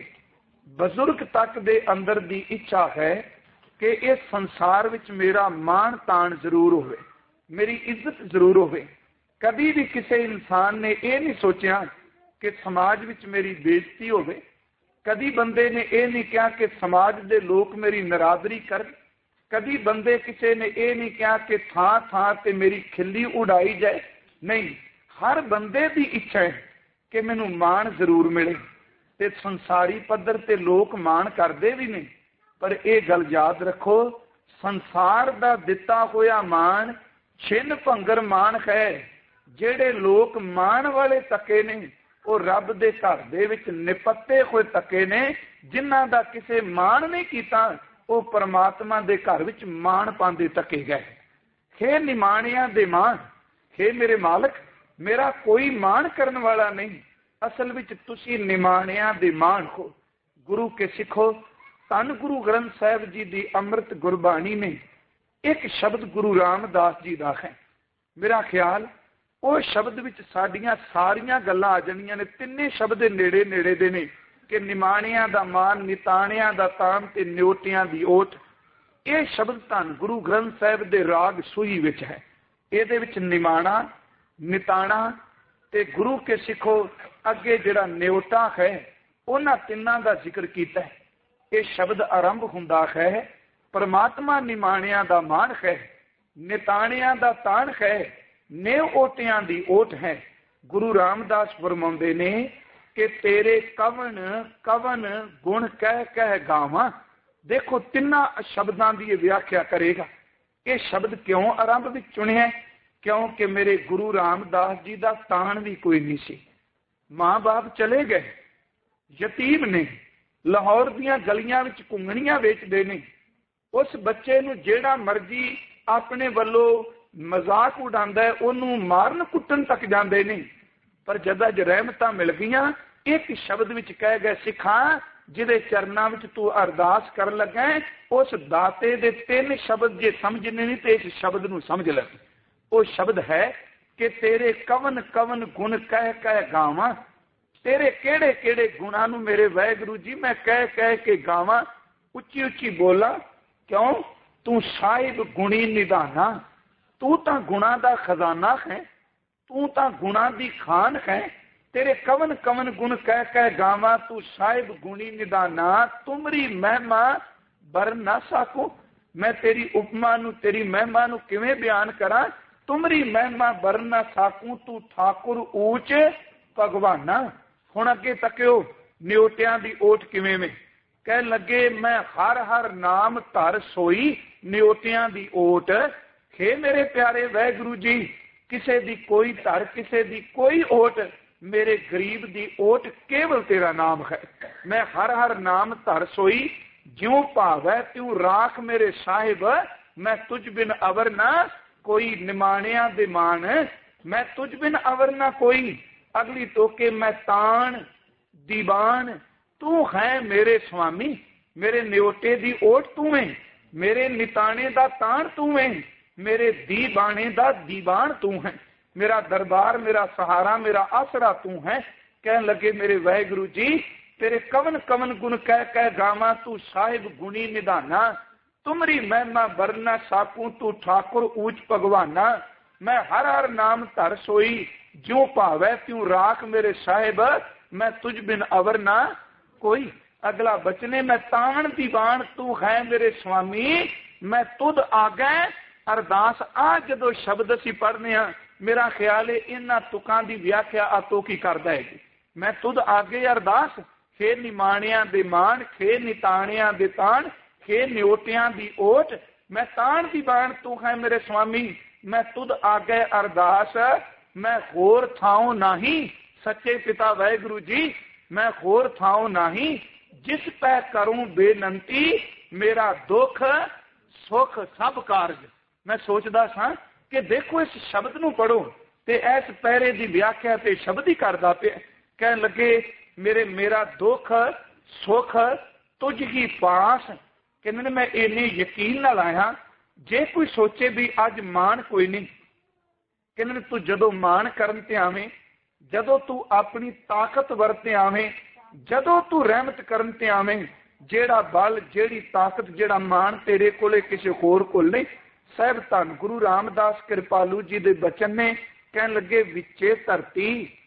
बजुर्ग तक दे अंदर दी इच्छा है कि इस संसार विच मेरा मान तान जरूर होवे, मेरी इज्जत जरूर होवे। कभी भी किसी इंसान ने यह नहीं सोचा कि समाज विच मेरी बेइज्जती होवे। कभी बंदे ने यह नहीं कहा कि समाज के लोग मेरी नरादरी कर। कभी बंदे किसी ने यह नहीं कहा कि थां थां ते मेरी खिल्ली उड़ाई जाए। नहीं, हर बंदे की इच्छा है कि मैनू मान जरूर मिले। ते संसारी पद्धर ते लोग मान करते भी नहीं, पर यह गल याद रखो, संसार का दिता होया मान छिन भंगर मान है। जेड़े लोग मान वाले तके ने वो रब दे घर दे विच निपत्ते हुए तके ने, जिन्हां दा किसे मान नहीं कीता वो परमात्मा दे घर विच मान पांदे तके गए। हे निमाणिया दे मान, हे मेरे मालक, मेरा कोई मान करने वाला नहीं। असल विच तुसी निमाणिया दे मान हो, गुरु के सिखो। धन गुरु ग्रंथ साहिब जी दी अमृत गुरबाणी में एक शब्द गुरु रामदास जी दा है। मेरा ख्याल वो शब्द विच साडियां सारियां गल्लां आ जाणियां ने। तिन्ने शब्द नेड़े नेड़े दे ने कि निमाणिया दा मान, निताणिया दा तान ते न्योटियां दी ओट। ਇਹ ਸ਼ਬਦ ਧੰਨ ਗੁਰੂ ਗ੍ਰੰਥ ਸਾਹਿਬ ਦੇ ਰਾਗ ਸੂਹੀ ਵਿੱਚ ਹੈ। ਇਹਦੇ ਵਿੱਚ ਨਿਮਾਣਾ, ਨਿਤਾਣਾ ਤੇ ਗੁਰੂ ਕੇ ਸਿੱਖੋ ਅੱਗੇ ਜਿਹੜਾ ਨਿਉਟਾ ਹੈ ਉਹਨਾਂ ਤਿੰਨਾਂ ਦਾ ਜ਼ਿਕਰ ਕੀਤਾ ਹੈ। ਇਹ ਸ਼ਬਦ ਆਰੰਭ ਹੁੰਦਾ ਹੈ ਪਰਮਾਤਮਾ ਨਿਮਾਣਿਆਂ ਦਾ ਮਾਣ ਹੈ, ਨਿਤਾਣਿਆਂ ਦਾ ਤਾਣ ਹੈ, ਨੇਵ ਓਟਿਆਂ ਦੀ ਓਟ ਹੈ। ਗੁਰੂ ਰਾਮਦਾਸ ਫਰਮਾਉਂਦੇ ਨੇ ਕਿ ਤੇਰੇ ਕਵਨ ਕਵਨ ਗੁਣ ਕਹਿ ਕਹਿ ਗਾਵਾਂ। ਦੇਖੋ ਤਿੰਨਾਂ ਸ਼ਬਦਾਂ ਦੀ ਇਹ ਵਿਆਖਿਆ ਕਰੇਗਾ। ਇਹ ਸ਼ਬਦ ਕਿਉਂ ਆਰੰਭ ਵਿੱਚ ਚੁਣਿਆ? ਕਿਉਂਕਿ ਮੇਰੇ ਗੁਰੂ ਰਾਮਦਾਸ ਜੀ ਦਾ ਤਾਣ ਵੀ ਕੋਈ ਨਹੀਂ ਸੀ। ਮਾਂ ਬਾਪ ਚਲੇ ਗਏ, ਯਤੀਮ ਨੇ, ਲਾਹੌਰ ਦੀਆਂ ਗਲੀਆਂ ਵਿੱਚ ਘੁੰਗਣੀਆਂ ਵੇਚਦੇ ਨੇ। ਉਸ ਬੱਚੇ ਨੂੰ ਜਿਹੜਾ ਮਰਜੀ ਆਪਣੇ ਵੱਲੋਂ ਮਜ਼ਾਕ ਉਡਾਉਂਦਾ ਹੈ, ਉਹਨੂੰ ਮਾਰਨ ਕੁੱਟਣ ਤੱਕ ਜਾਂਦੇ ਨੇ। ਪਰ ਜਦ ਅੱਜ ਰਹਿਮਤਾਂ ਮਿਲ ਗਈਆਂ, ਇੱਕ ਸ਼ਬਦ ਵਿੱਚ ਕਹਿ ਗਏ ਸਿੱਖਾਂ ਜਿਹਦੇ ਚਰਨਾਂ ਵਿੱਚ ਤੂੰ ਅਰਦਾਸ ਕਰਨ ਲੱਗਾ, ਉਸ ਦਾਤੇ ਦੇ ਤਿੰਨ ਸ਼ਬਦ ਜੇ ਸਮਝਣੇ ਨਹੀਂ ਤੇ ਇਸ ਸ਼ਬਦ ਨੂੰ ਸਮਝ ਲੈ। ਉਹ ਸ਼ਬਦ ਹੈ ਕਿ ਤੇਰੇ ਕਵਨ ਕਵਨ ਗੁਣ ਕਹਿ ਕਹਿ ਗਾਵਾਂ। ਤੇਰੇ ਕਿਹੜੇ ਕਿਹੜੇ ਗੁਣਾਂ ਨੂੰ ਮੇਰੇ ਵਾਹਿਗੁਰੂ ਜੀ ਮੈਂ ਕਹਿ ਕਹਿ ਕੇ ਗਾਵਾਂ, ਉੱਚੀ ਉੱਚੀ ਬੋਲਾਂ। ਕਿਉਂ? ਤੂੰ ਸਾਹਿਬ ਗੁਣੀ ਨਿਧਾਨਾ, ਤੂੰ ਤਾਂ ਗੁਣਾਂ ਦਾ ਖਜ਼ਾਨਾ ਹੈ, ਤੂੰ ਤਾਂ ਗੁਣਾਂ ਦੀ ਖਾਨ ਹੈ। ਤੇਰੇ ਕਵਨ ਕਵਨ ਗੁਣ ਕਹਿ ਕਹਿ ਗਾਵਾਂ, ਤੂੰ ਸਾਹਿਬ ਗੁਣੀ ਨਿਧਾਨਾ। ਤੁਮਰੀ ਮਹਿਮਾ ਬਰ ਨਾ ਸਾਕੂ। ਮੈਂ ਤੇਰੀ ਉਪਮਾ ਨੂੰ, ਤੇਰੀ ਮਹਿਮਾ ਨੂੰ ਕਿਵੇਂ ਬਿਆਨ ਕਰਾਂ? ਤੁਮਰੀ ਮਹਿਮਾ ਬਰ ਨਾ ਸਾਕੂ, ਤੂੰ ਠਾਕੁਰ ਊਚ ਭਗਵਾਨਾ। ਹੁਣ ਅੱਗੇ ਤੱਕਿਓ ਨਿਉਟਿਆਂ ਦੀ ਓਟ ਕਿਵੇਂ ਵੇ। ਕਹਿਣ ਲੱਗੇ ਮੈਂ ਹਰ ਹਰ ਨਾਮ ਧਰ ਸੋਈ ਨਿਉਟਿਆਂ ਦੀ ਓਟ। ਹੇ ਮੇਰੇ ਪਿਆਰੇ ਵਾਹਿਗੁਰੂ ਜੀ, ਕਿਸੇ ਦੀ ਕੋਈ ਧਰ, ਕਿਸੇ ਦੀ ਕੋਈ ਓਟ, ਮੇਰੇ ਗਰੀਬ ਦੀ ਓਟ ਕੇਵਲ ਤੇਰਾ ਨਾਮ ਹੈ। ਮੈਂ ਹਰ ਹਰ ਨਾਮ ਧਰ ਸੋਈ, ਜਿਉ ਭਾਵੈ ਤਿਉ ਰਾਖ ਮੇਰੇ ਸਾਹਿਬ। ਮੈਂ ਤੁਝ ਬਿਨ ਅਵਰ ਨਾ ਕੋਈ, ਨਿਮਾਣਿਆਂ ਦੇ ਮਾਣ ਮੈਂ ਤੁਝ ਬਿਨ ਅਵਰ ਨਾ ਕੋਈ। ਅਗਲੀ ਤੋਕੇ ਮੈਂ ਤਾਣ ਦੀਵਾਨ, ਤੂੰ ਹੈ ਮੇਰੇ ਸੁਆਮੀ। ਮੇਰੇ ਨਿਉਟੇ ਦੀ ਓਟ ਤੂੰ ਹੈ, ਮੇਰੇ ਨਿਤਾਣੇ ਦਾ ਤਾਣ ਤੂੰ ਹੈ, ਮੇਰੇ ਦੀਵਾਨੇ ਦਾ ਦੀਵਾਨ ਤੂੰ ਹੈ। ਮੇਰਾ ਦਰਬਾਰ, ਮੇਰਾ ਸਹਾਰਾ, ਮੇਰਾ ਆਸਰਾ ਤੂੰ ਹੈ। ਕਹਿਣ ਲੱਗੇ ਮੇਰੇ ਵਾਹਿਗੁਰੂ ਜੀ ਤੇਰੇ ਕਵਨ ਕਵਨ ਗੁਣ ਕਹਿ ਕਹਿ ਗਾਵਾਂ, ਤੂੰ ਸਾਹਿਬ ਗੁਣੀ ਨਿਧਾਨਾ। ਤੁਮਰੀ ਮਹਿਮਾ ਬਰਨਾ ਸਾਕੂ, ਤੂੰ ਠਾਕੁਰ ਊਚ ਭਗਵਾਨਾ। ਮੈਂ ਹਰ ਹਰ ਨਾਮ ਧਰ ਸੋਈ, ਜਿਉ ਭਾਵੈ ਤਿਉ ਰਾਖ ਮੇਰੇ ਸਾਹਿਬ। ਮੈਂ ਤੁਝ ਬਿਨ ਅਵਰ ਨਾ ਕੋਈ। ਅਗਲਾ ਬਚਨੇ ਮੈਂ ਤਾਣ ਦੀਵਾਨ, ਤੂੰ ਹੈ ਮੇਰੇ ਸੁਆਮੀ। ਮੈਂ ਤੁਧ ਆਗੈ ਅਰਦਾਸ। ਆ ਜਦੋਂ ਸ਼ਬਦ ਅਸੀਂ ਪੜ੍ਹਨੇ ਆ, ਮੇਰਾ ਖਿਆਲ ਹੈ ਇਹਨਾਂ ਤੁਕਾਂ ਦੀ ਵਿਆਖਿਆ ਆਤੋ ਕੀ ਕਰਦਾ ਹੈ। ਮੈਂ ਤੁਧ ਆਗੇ ਅਰਦਾਸ, ਖੇ ਨਿਮਾਣਿਆਂ ਦੇ ਮਾਣ, ਖੇ ਨਿਤਾਣਿਆਂ ਦੇ ਤਾਣ, ਖੇ ਨਿਉਟਿਆਂ ਦੀ ਓਟ। ਮੈਂ ਤਾਣ ਦੀ ਬਾਣ, ਤੂੰ ਹੈ ਮੇਰੇ ਸੁਆਮੀ। ਮੈਂ ਤੁਧ ਆਗੇ ਅਰਦਾਸ, ਮੈਂ ਹੋਰ ਥਾਉ ਨਹੀਂ। ਸੱਚੇ ਪਿਤਾ ਵਾਹਿਗੁਰੂ ਜੀ, ਮੈਂ ਹੋਰ ਥਾਉ ਨਹੀਂ। ਜਿਸ ਪੈ ਕਰੂੰ ਬੇਨੰਤੀ, ਮੇਰਾ ਦੁੱਖ ਸੁੱਖ ਸਭ ਕਾਰਜ। ਮੈਂ ਸੋਚਦਾ ਸਾਂ ਕਿ ਦੇਖੋ ਇਸ ਸ਼ਬਦ ਨੂੰ ਪੜੋ ਤੇ ਇਸ ਪਹਿਰੇ ਦੀ ਵਿਆਖਿਆ ਤੇ ਸ਼ਬਦ ਹੀ ਕਰਦਾ ਪਿਆ। ਕਹਿਣ ਲੱਗੇ ਮੇਰੇ ਮੇਰਾ ਦੁੱਖ ਸੁੱਖ ਤੁਝ ਹੀ ਪਾਸ। ਕਹਿੰਦੇ ਨੇ ਮੈਂ ਇੰਨੇ ਯਕੀਨ ਨਾਲ ਆਇਆ। ਜੇ ਕੋਈ ਸੋਚੇ ਵੀ ਅੱਜ ਮਾਣ ਕੋਈ ਨਹੀਂ, ਕਹਿੰਦੇ ਨੇ ਤੂੰ ਜਦੋਂ ਮਾਣ ਕਰਨ ਤੇ ਆਵੇਂ, ਜਦੋਂ ਤੂੰ ਆਪਣੀ ਤਾਕਤ ਵਰਤੇ ਆਵੇਂ, ਜਦੋਂ ਤੂੰ ਰਹਿਮਤ ਕਰਨ ਤੇ ਆਵੇਂ, ਜਿਹੜਾ ਬਲ, ਜਿਹੜੀ ਤਾਕਤ, ਜਿਹੜਾ ਮਾਣ ਤੇਰੇ ਕੋਲੇ ਕਿਸੇ ਹੋਰ ਕੋਲ ਨਹੀਂ। ਸਾਹਿਬ ਧੰਨ ਗੁਰੂ ਰਾਮਦਾਸ ਕਿਰਪਾਲੂ ਜੀ ਦੇ ਬਚਨ ਨੇ। ਕਹਿਣ ਲੱਗੇ ਵਿੱਚੇ ਧਰਤੀ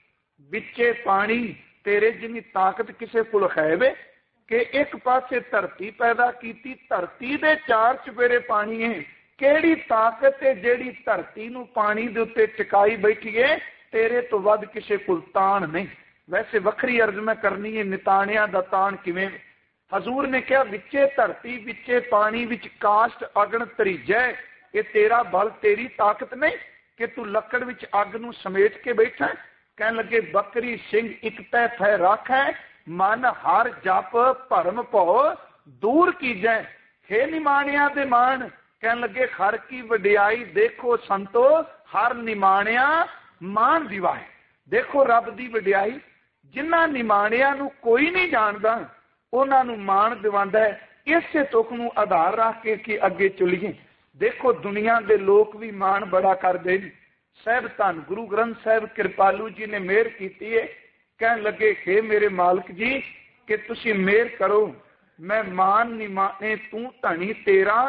ਵਿੱਚੇ ਪਾਣੀ, ਤੇਰੇ ਜਿੰਨੀ ਤਾਕਤ ਕਿਸੇ ਕੋਲ ਹੈ ਵੇ ਕਿ ਇੱਕ ਪਾਸੇ ਧਰਤੀ ਪੈਦਾ ਕੀਤੀ, ਧਰਤੀ ਦੇ ਚਾਰ ਚੁਫੇਰੇ ਪਾਣੀ ਹੈ। ਕਿਹੜੀ ਤਾਕਤ ਹੈ ਜਿਹੜੀ ਧਰਤੀ ਨੂੰ ਪਾਣੀ ਦੇ ਉੱਤੇ ਟਿਕਾਈ ਬੈਠੀ ਹੈ? ਤੇਰੇ ਤੋਂ ਵੱਧ ਕਿਸੇ ਕੋਲ ਤਾਣ ਨਹੀਂ। ਵੈਸੇ ਵੱਖਰੀ ਅਰਜ਼ ਮੈਂ ਕਰਨੀ ਹੈ, ਨਿਤਾਣਿਆਂ ਦਾ ਤਾਣ ਕਿਵੇਂ? ਹਜ਼ੂਰ ਨੇ ਕਿਹਾ ਵਿੱਚੇ ਧਰਤੀ ਵਿੱਚੇ ਪਾਣੀ, ਵਿੱਚ ਕਾਸ਼ਟ ਅਗਨ ਤਰੀਜੈ। ਇਹ ਤੇਰਾ ਬਲ, ਤੇਰੀ ਤਾਕਤ ਨਹੀਂ ਕਿ ਤੂੰ ਲੱਕੜ ਵਿੱਚ ਅੱਗ ਨੂੰ ਸਮੇਟ ਕੇ ਬੈਠਾ। ਕਹਿਣ ਲੱਗੇ ਬੱਕਰੀ ਸਿੰਘ ਇੱਕ ਤੈ ਥੈ ਰਾਖੈ, ਮਨ ਹਰ ਜਪ ਭਰਮ ਭਉ ਦੂਰ ਕੀਜੈ। ਹੇ ਨਿਮਾਣਿਆਂ ਦੇ ਮਾਣ। ਕਹਿਣ ਲੱਗੇ ਹਰ ਕੀ ਵਡਿਆਈ ਦੇਖੋ ਸੰਤੋ, ਹਰ ਨਿਮਾਣਿਆ ਮਾਣ ਦਿਵਾਏ। ਦੇਖੋ ਰੱਬ ਦੀ ਵਡਿਆਈ, ਜਿਨ੍ਹਾਂ ਨਿਮਾਣਿਆਂ ਨੂੰ ਕੋਈ ਨਹੀਂ ਜਾਣਦਾ ਉਹਨਾਂ ਨੂੰ ਮਾਣ ਦਿਵਾਉਂਦਾ ਹੈ। ਇਸੇ ਤੁਕ ਨੂੰ ਆਧਾਰ ਰੱਖ ਕੇ ਕਿ ਅੱਗੇ ਚਲੀਏ। ਦੇਖੋ ਦੁਨੀਆ ਦੇ ਲੋਕ ਵੀ ਮਾਣ ਬੜਾ ਕਰਦੇ ਨੇ। ਸਾਹਿਬ ਧੰਨ ਗੁਰੂ ਗ੍ਰੰਥ ਸਾਹਿਬ ਕਿਰਪਾਲੂ ਜੀ ਨੇ ਮਿਹਰ ਕੀਤੀ ਹੈ। ਕਹਿਣ ਲੱਗੇ ਹੇ ਮੇਰੇ ਮਾਲਕ ਜੀ ਕਿ ਤੁਸੀਂ ਮਿਹਰ ਕਰੋ, ਮੈਂ ਮਾਨ ਨਿਮਾਣੇ ਤੂੰ ਧਣੀ ਤੇਰਾ,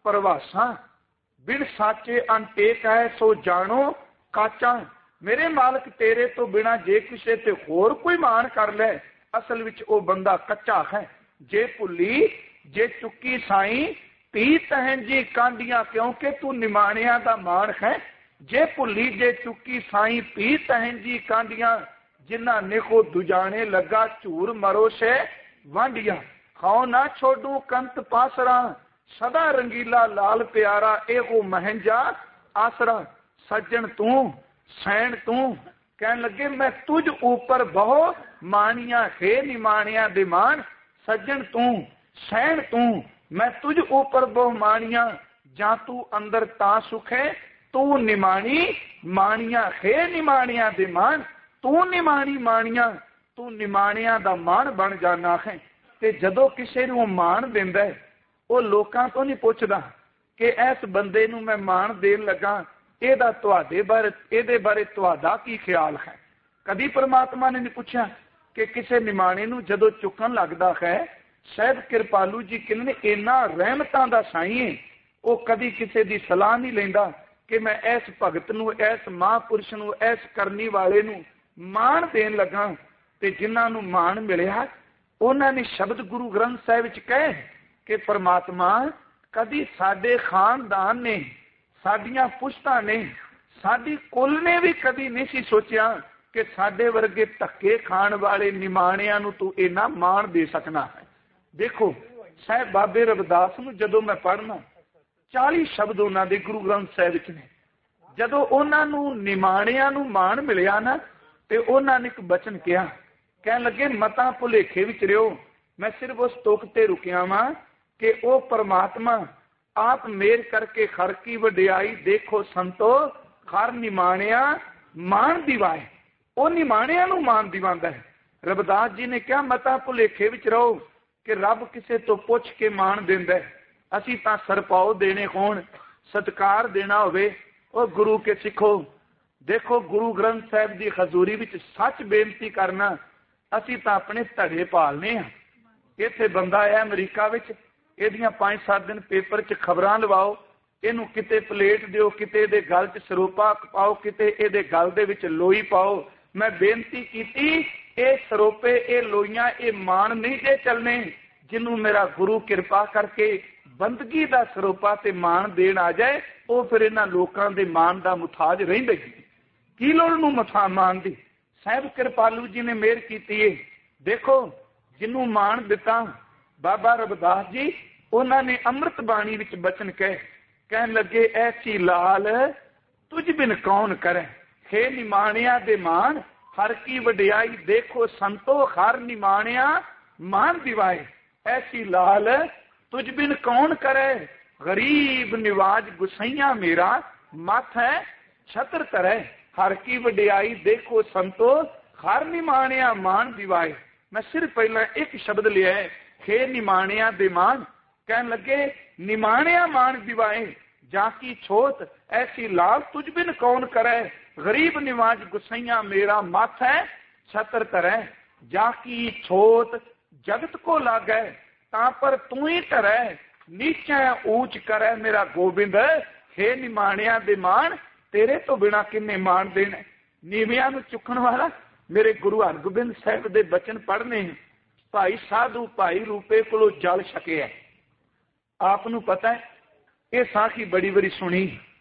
परवासा, बिन साचे अनटेक है सो जानो काचा। मेरे मालक तेरे तो बिना जे किसी ते होर कोई मान कर ले, असल विच ओ बंदा कच्चा है। जे भुली जे चुकी साई पी तहन जी कांडियां, क्योंकि तू निमाणिया दा मान है। जे भुली जे चुकी साई पी तहन जी कांडियां, जिन्ना नेको दुजाने लगा झूर मरो से वांडिया। खाओ ना छोड़ू कंत पासरा, सदा रंगीला लाल प्यारा एगो महंजा आसरा। सज्जन तू सैन तू, कह लगे मैं तुझ ऊपर बहु मानिया हे निमाणिया दे मान। सज्जन तू सैन तू, मैं तुझ ऊपर बहु मानिया, जा तू अंदर ता सुखे तू निमाणी मानिया हे निमाणिया दे मान। तू निमाणी मानिया, तू निमाणिया दा मान बन जाना है। ते जदों किसी नूं मान दिंदा है, ਉਹ ਲੋਕਾਂ ਤੋਂ ਨਹੀਂ ਪੁੱਛਦਾ ਕਿ ਇਸ ਬੰਦੇ ਨੂੰ ਮੈਂ ਮਾਣ ਦੇਣ ਲੱਗਾ, ਇਹਦਾ ਤੁਹਾਡੇ ਬਾਰੇ ਇਹਦੇ ਬਾਰੇ ਤੁਹਾਡਾ ਕੀ ਖਿਆਲ ਹੈ। ਕਦੀ ਪਰਮਾਤਮਾ ਨੇ ਨਹੀਂ ਪੁੱਛਿਆ ਕਿ ਕਿਸੇ ਨਿਮਾਣੇ ਨੂੰ ਜਦੋਂ ਚੁੱਕਣ ਲੱਗਦਾ ਹੈ। ਸ਼ਾਇਦ ਕਿਰਪਾਲੂ ਜੀ ਕਿੰਨੇ ਇੰਨਾ ਰਹਿਮਤਾਂ ਦਾ ਸਾਈਂ ਹੈ, ਉਹ ਕਦੀ ਕਿਸੇ ਦੀ ਸਲਾਹ ਨਹੀਂ ਲੈਂਦਾ ਕਿ ਮੈਂ ਇਸ ਭਗਤ ਨੂੰ, ਇਸ ਮਹਾਂਪੁਰਸ਼ ਨੂੰ, ਇਸ ਕਰਨੀ ਵਾਲੇ ਨੂੰ ਮਾਣ ਦੇਣ ਲੱਗਾ। ਤੇ ਜਿਨ੍ਹਾਂ ਨੂੰ ਮਾਣ ਮਿਲਿਆ ਉਹਨਾਂ ਨੇ ਸ਼ਬਦ ਗੁਰੂ ਗ੍ਰੰਥ ਸਾਹਿਬ ਵਿੱਚ ਕਹੇ कि परमात्मा कदी साडे खानदान ने, साडियां पुश्तां ने, साडी कुल ने भी कदी नहीं सी सोचिया कि साडे वर्गे धक्के खाण वाले निमाणियां नूं तू इन्ना मान दे सकना है। देखो साहिब बाबे रविदास नूं जदों मैं पढ़ना चाली शब्द उन्हां दे गुरु ग्रंथ साहिब विच ने, जदों उन्हां नूं निमाणियां नूं मान मिलिया ना ते उन्हां ने एक बचन कहा, कहण लगे मतां भुलेखे विच रहियो। मैं सिर्फ उस तुक ते रुकिया वां कि ओ परमात्मा आप मेर करके खर की वडियाई देखो संतो, खर निमाणिया मान दिवाए। ओ निमाणिया नूं मान दिवांदा है। रविदास जी ने क्या मता भुलेखे विच रहो कि रब किसे तो पुछ के मान दिंदा है। असीं तां सरपाओ देने होण, सत्कार देना होवे, ओ गुरु के सिखो। देखो गुरु ग्रंथ साहिब दी हजूरी विच सच बेनती करना, असीं तां अपने धड़े पालने आ। इत्थे बंदा है अमरीका विच, ਇਹਦੀਆਂ ਪੰਜ ਸੱਤ ਦਿਨ ਪੇਪਰ 'ਚ ਖਬਰਾਂ ਲਵਾਓ, ਇਹਨੂੰ ਕਿਤੇ ਪਲੇਟ ਦਿਓ, ਕਿਤੇ ਇਹਦੇ ਗਲ 'ਚ ਸਰੋਪਾ ਪਾਓ, ਕਿਤੇ ਇਹਦੇ ਗਲ ਦੇ ਵਿੱਚ ਲੋਈ ਪਾਓ। ਮੈਂ ਬੇਨਤੀ ਕੀਤੀ ਇਹ ਸਰੋਪੇ, ਇਹ ਲੋਈਆਂ, ਇਹ ਮਾਣ ਨਹੀਂ ਜੇ ਚੱਲਣੇ। ਜਿਹਨੂੰ ਮੇਰਾ ਗੁਰੂ ਕਿਰਪਾ ਕਰਕੇ ਬੰਦਗੀ ਦਾ ਸਰੋਪਾ ਤੇ ਮਾਣ ਦੇਣ ਆ ਜਾਏ, ਉਹ ਫਿਰ ਇਹਨਾਂ ਲੋਕਾਂ ਦੇ ਮਾਣ ਦਾ ਮੁਤਾਜ ਰਹਿੰਦਾ ਹੀ ਕੀ ਲੋੜ ਨੂੰ ਮਥਾ ਮਾਣ ਦੀ। ਸਾਹਿਬ ਕਿਰਪਾਲੂ ਜੀ ਨੇ ਮਿਹਰ ਕੀਤੀ ਏ। ਦੇਖੋ ਜਿਹਨੂੰ ਮਾਣ ਦਿੱਤਾ ਬਾਬਾ ਰਵਿਦਾਸ ਜੀ, ਉਹਨਾਂ ਨੇ ਅੰਮ੍ਰਿਤ ਬਾਣੀ ਵਿੱਚ ਬਚਨ ਕਹੇ, ਕਹਿਣ ਲੱਗੇ ਐਸੀ ਲਾਲ ਤੁਝ ਬਿਨ ਕੌਣ ਕਰੇ, ਹੇ ਨਿਮਾਣਿਆ ਦੇ ਮਾਣ ਹਰ ਕੀ ਵਡਿਆਈ ਦੇਖੋ ਸੰਤੋ, ਹਰ ਨਿਮਾਣਿਆ ਮਾਨ ਦਿਵਾਏ। ਐਸੀ ਲਾਲ ਤੁਝ ਬਿਨ ਕੌਣ ਕਰੇ, ਗਰੀਬ ਨਿਵਾਜ ਗੁਸਈਆ ਮੇਰਾ ਮੱਥ ਹੈ ਛਤਰ ਧਰੇ। ਹਰ ਕੀ ਵਡਿਆਈ ਦੇਖੋ ਸੰਤੋ, ਹਰ ਨਿਮਾਣਿਆ ਮਾਨ ਦਿਵਾਏ। ਮੈਂ ਸਿਰਫ ਪਹਿਲਾਂ ਇੱਕ ਸ਼ਬਦ ਲਿਆ ਹੈ, हे निमाणिया दे मान। कहन लगे निमाणिया मान दिवाए जाकी छोत, ऐसी लाल तुझ बिन कौन करे। गरीब निवाज गुसैया मेरा मथ है छतर तरह, जाकी छोत जगत को लागे ता पर तू ही टरे। नीचे ऊंच करे मेरा गोबिंद, हे निमाणिया दे मान तेरे तो बिना किन्ने मान देने। नीवियां नूं चुकण वाला मेरे गुरु हरगोबिंद साहिब दे बचन पढ़ने। भाई साधु भाई रूपे को जल छके है। आपनू पता है ये साखी बड़ी बड़ी सुनी,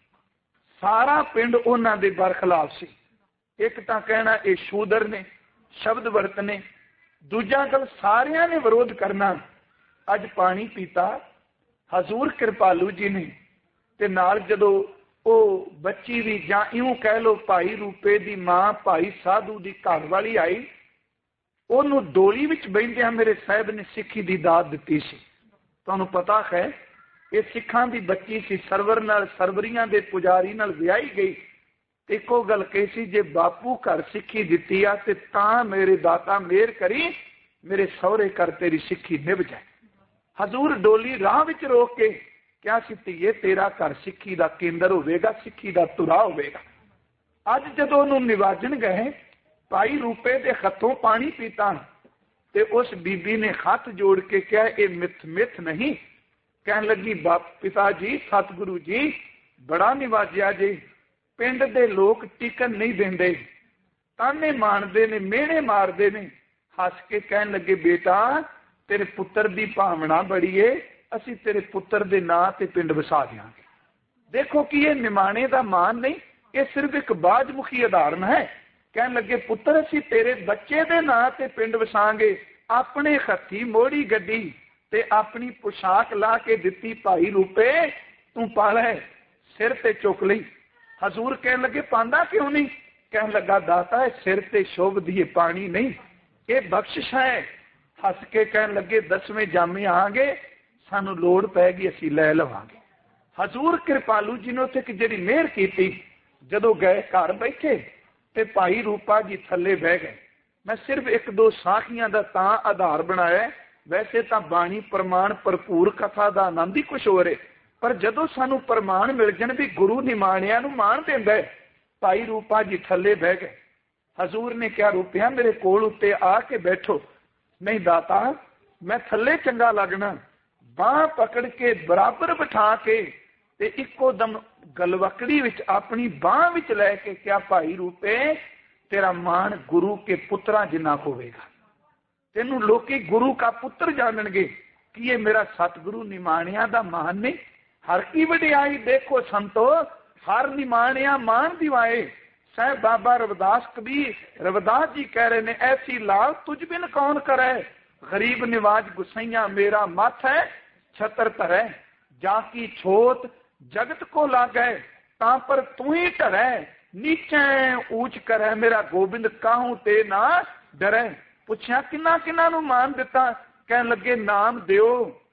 सारा पिंड उन्हां दे बरखिलाफ सी। एक तां कहना ये शूदर ने, शब्द वरतने, दूजा गल सारियां ने विरोध करना। अज पानी पीता हजूर कृपालू जी ने, ते नाल जदों ओ बच्ची भी जां इउं कह लो भाई रूपे दी मां भाई साधु दी घर वाली आई, ਉਹਨੂੰ ਡੋਲੀ ਵਿੱਚ ਬਹਿੰਦਿਆਂ ਮੇਰੇ ਸਾਹਿਬ ਨੇ ਸਿੱਖੀ ਦੀ ਦਾਤ ਦਿੱਤੀ ਸੀ। ਤੁਹਾਨੂੰ ਪਤਾ ਹੈ ਇਹ ਸਿੱਖਾਂ ਦੀ ਬੱਚੀ ਸੀ, ਸਰਵਰ ਨਾਲ ਸਰਵਰੀਆਂ ਦੇ ਪੁਜਾਰੀ ਨਾਲ ਵਿਆਹੀ ਗਈ। ਇੱਕੋ ਗੱਲ ਕਹੀ ਸੀ, ਜੇ ਬਾਪੂ ਘਰ ਸਿੱਖੀ ਦਿੱਤੀ ਆ ਤੇ ਤਾਂ ਮੇਰੇ ਦਾਤਾ ਮਿਹਰ ਕਰੀ ਮੇਰੇ ਸਹੁਰੇ ਘਰ ਤੇਰੀ ਸਿੱਖੀ ਨਿਭ ਜਾਏ। ਹਜ਼ੂਰ ਡੋਲੀ ਰਾਹ ਵਿੱਚ ਰੋਕ ਕੇ ਕਿਹਾ ਸੀ, ਧੀਏ ਤੇਰਾ ਘਰ ਸਿੱਖੀ ਦਾ ਕੇਂਦਰ ਹੋਵੇਗਾ, ਸਿੱਖੀ ਦਾ ਧੁਰਾ ਹੋਵੇਗਾ। ਅੱਜ ਜਦੋਂ ਉਹਨੂੰ ਨਿਵਾਜਣ ਗਏ, भाई रूपे के हथों पानी पीता ते उस बीबी ने हाथ जोड़ के कहा, यह मिथ मिथ नहीं, कहन लगी बाप पिता जी सतगुरु जी बड़ा निवाजिया जी, पिंड दे लोग टिकन नहीं देंदे, ताने मारदे ने, मेहने मारदे ने। हस के कहन लगे बेटा तेरे पुत्र दी भावना बड़ी है, असी तेरे पुत्र दे नां ते पिंड वसा देंगे। देखो कि ये निमाणे दा मान नहीं, ये सिर्फ एक बाजमुखी उदाहरण है। कहन लगे पुत्र असी तेरे बच्चे दे नां ते पिंड वसांगे, अपने हथी मोड़ी गड्डी ते अपनी पोशाक ला के दिती, भाई रूपे तू पा लै, सिर ते चुक लई। हजूर कहन लगे पांदा क्यों नहीं? कहन लगा दाता सिर ते शोभ दिए पानी नहीं, ये बख्शिश है। हस के कहन लगे दसवें जामे आंगे, सानू लोड़ पैगी असी लै लवांगे। हजूर कृपालू जी ने उत्थे जिहड़ी मेहर कीती, जदों गए घर बैठे ते भाई रूपा जी थले बह गए। मैं सिर्फ एक दो साखियां दा तां आधार बनाया, वैसे तो बाणी प्रमाण भरपूर कथा का आनंद ही कुछ हो रहे, पर जदों सानू प्रमाण मिल जाण भी गुरु निमाणिया नू मान देंदा है, भाई रूपा जी थले बह गए। हजूर ने क्या रूपिया मेरे कोल उत्ते आके बैठो। नहीं दाता मैं थले चंगा लगना, बांह पकड़ के बराबर बिठा के ते इको दम गलवकड़ी विच अपनी बांह विच लैके क्या भाई रूपे तेरा मान गुरु के पुत्रा जिन्ना होवेगा, तेनू लोकी गुरु का पुत्र जाननगे कि ये मेरा सतगुरु निमाणिया दा मान नहीं। हर की वडियाई देखो संतो, हर निमाणिया मान दिवाए। सह बाबा रविदास कबीर रविदास जी कह रहे ने, ऐसी लाल तुझ बिन कौन करे, गरीब निवाज गुसैया मेरा मत है छतर धरै, जाकी छोत जगत को लागै, ता पर तू ही डरै, नीचे ऊंच करे मेरा गोबिंद काहू ते ना डरै। पुछया किन्ना किन्ना नू मान दिता? कहन लगे नाम देव,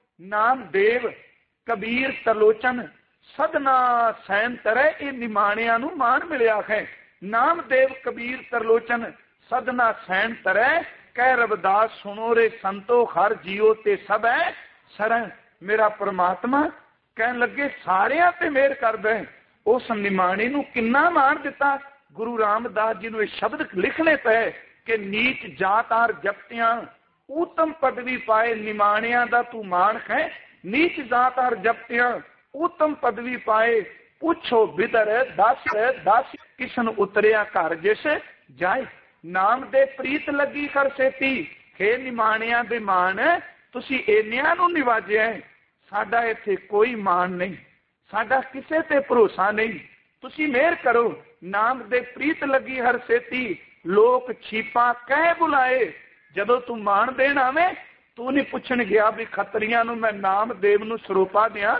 नाम देव, कबीर तरलोचन, सदना सैन तरै, ये निमाणिया नू मान मिलिया है। नाम देव कबीर तरलोचन सदना सैन तरै, कह रविदास सुनो रे संतो, हर जियो ते सब है शरण। मेरा परमात्मा कहन लगे सारियां ते मेहर करदा है, उस निमाणे नू किन्ना मान दिता। गुरु रामदास जी नू शब्द लिखने पे कि नीच जातार जपतियां उत्तम पदवी पाए, निमाणिया दा तू मान है। नीच जातार जपतियां उत्तम पदवी पाए, पूछो बिदर दस दस किसन उतरिया घर जिस जाए, नाम दे प्रीत लगी कर सेती। हे निमाणिया दे मान तुसी इन्नियां नू निवाजिया है, साडा इत्थे कोई मान नहीं, साडा किसे ते भरोसा नहीं, तुसी मेहर करो। नाम दे प्रीत लगी हर सेती, लोक छीपा कह बुलाए। जदों तू मान देण आवे, तू नहीं पुछण गया भी खतरियां नू मैं नाम देव नू सरोपा दियां।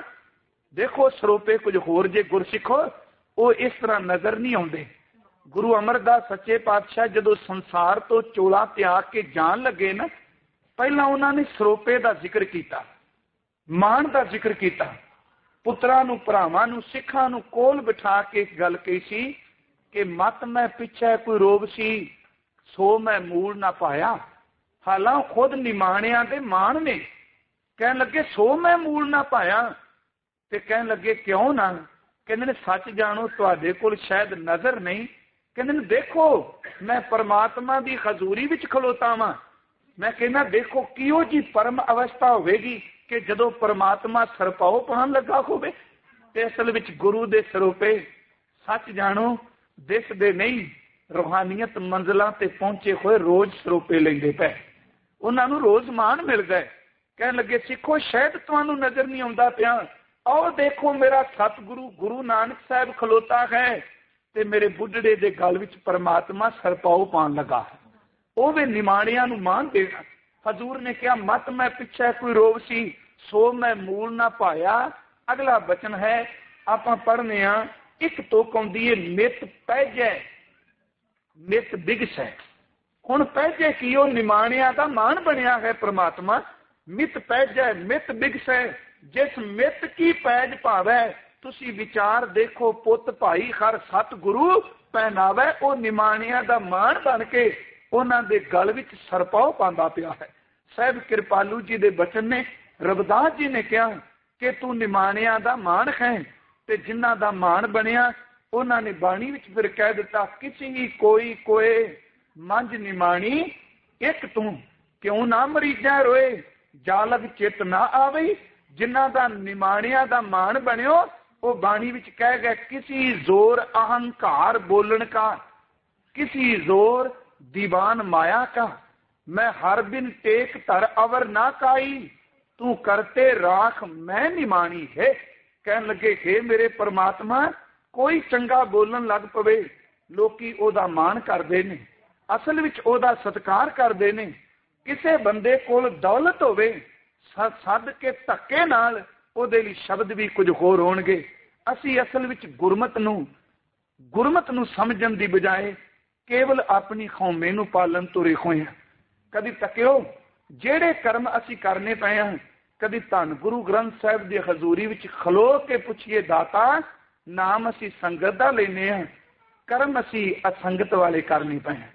देखो सरोपे कुछ होर जे गुरसिखो वो इस तरह नजर नहीं आउंदे। गुरु अमरदास सच्चे पातशाह जदों संसार तो चोला त्याग के जान लगे ना, पहला उन्होंने सरोपे का जिक्र किया, मान का जिक्र किया, पुत्रा नू भरावां नू सिखां नू कोल बिठा के एक गल कही सी कि मत मैं पिछे कोई रोग सी, सो मैं मूल ना पाया। हालां खुद निमाणिया दे मान ने, कहन लगे सो मैं मूल ना पाया। ते कहन लगे क्यों ना? कहंदे ने सच जानो तुहाडे कोल शायद नजर नहीं। कहंदे ने देखो मैं परमात्मा दी हजूरी विच खलोता वां। मैं कहना देखो किहो जी परम अवस्था होवेगी कि जदों परमात्मा सरपाओ पान लगा होवे, ते असल विच गुरु दे सरोपे सच जानो दिसदे नहीं। रूहानियत मंजिलां ते पहुंचे होए रोज सरोपे लैंदे पए, उन्हां नूं रोज मान मिलदा है। कहन लगे सिखो शायद तुहानूं नजर नहीं आउंदा पिया, और देखो मेरा सतगुरु गुरु नानक साहब खलोता है ते मेरे बुढ़ड़े दे गल विच परमात्मा सरपाओ पान लगा है। ਉਹ ਵੀ ਨਿਮਾਣਿਆਂ ਨੂੰ ਮਾਨ ਦੇਣਾ। ਹਜ਼ੂਰ ਨੇ ਕਿਹਾ ਮਤ ਮੈਂ ਪਿੱਛੇ ਕੋਈ ਰੋਗ ਸੀ ਸੋ ਮੈਂ ਮੂਲ ਨਾ ਪਾਇਆ। ਅਗਲਾ ਬਚਨ ਹੈ ਆਪਾਂ ਪੜ੍ਹਨੇ ਆ, ਇੱਕ ਤੁਕ ਆਉਂਦੀ ਹੈ ਨਿਤ ਪਹਿਜੈ ਨਿਤ ਬਿਗਸੈ। ਹੁਣ ਪਹਿਜੈ ਕੀ? ਉਹ ਨਿਮਾਣਿਆਂ ਦਾ ਮਾਨ ਬਣਿਆ ਹੈ ਪ੍ਰਮਾਤਮਾ। ਮਿਤ ਪਹਿਜੈ ਮਿਤ ਬਿਗਸੈ, ਜਿਸ ਮਿਤ ਕੀ ਪੈਜ ਭਾਵੈ। ਤੁਸੀਂ ਵਿਚਾਰ ਦੇਖੋ ਪੁੱਤ ਭਾਈ ਹਰ ਸਤਿਗੁਰੂ ਪਹਿਨਾਵੈ। ਉਹ ਨਿਮਾਣਿਆਂ ਦਾ ਮਾਣ ਬਣ ਕੇ ਉਹਨਾਂ ਦੇ ਗਲ ਵਿੱਚ ਸਰਪਾਓ ਪਾਉਂਦਾ ਪਿਆ ਹੈ। ਸਾਹਿਬ ਕਿਰਪਾਲੂ ਜੀ ਦੇ ਬਚਨ ਨੇ। ਰਵਿਦਾਸ ਜੀ ਨੇ ਕਿਹਾ ਕਿ ਤੂੰ ਨਿਮਾਣਿਆਂ ਦਾ ਮਾਣ ਹੈ, ਤੇ ਜਿਨ੍ਹਾਂ ਦਾ ਮਾਣ ਬਣਿਆ ਉਹਨਾਂ ਨੇ ਬਾਣੀ ਵਿੱਚ ਫਿਰ ਕਹਿ ਦਿੱਤਾ, ਕਿਸੇ ਕੋਈ ਕੋਏ ਮੰਝ ਨਿਮਾਣੀ ਇੱਕ ਤੂੰ, ਕਿਉਂ ਨਾ ਮਰੀਜ਼ਾਂ ਰੋਏ, ਜਾਲਗ ਚਿੱਤ ਨਾ ਆਵੇ जिन्हां दा निमाणियां दा मान बनियो, वो बाणी विच कह गए, किसी जोर अहंकार बोलन का, किसी जोर दीवान माया का, मैं हर बिन टेक धर अवर ना काई, तू करते राख मैं निमाणी है। कहन लगे, हे मेरे परमात्मा, कोई चंगा बोलन लग पवे, लोकी ओदा मान करदे ने, असल विच ओदा सत्कार करदे ने। किसे बंदे कोल दौलत होवे, सद के धक्के नाल ओदे लई शब्द भी कुछ होर होणगे। असी असल विच गुरमत नूं गुरमत नूं समझण दी बजाए केवल अपनी खौमे नूं पालन तुरे होए हां। कदी तकियो ਜਿਹੜੇ कर्म असी करने पे हैं, कदी धन गुरु ग्रंथ साहिब की हजूरी विच खलो के पुछिए, दाता नाम असी संगत दा लेने हैं, कर्म असी असंगत वाले करने पे हैं।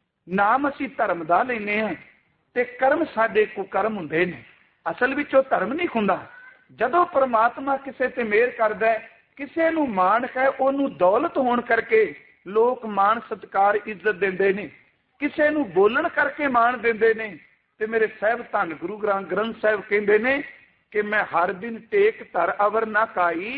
नाम असी धर्म दा लेने हैं ते कर्म साडे कुकर्म हुंदे ने। असल विच ओह धर्म नहीं हुंदा। जदों परमात्मा किसे ते मेहर करदा है, किसे नूं माण है, ओनूं दौलत होण करके लोक मान सत्कार इज्जत देंदे ने, किसे नूं बोलण करके मान देंदे ने। ते मेरे साहब धन गुरु ग्रंथ ग्रंथ साहिब कहते हैं कि मैं हर दिन टेक धर अवर ना काई।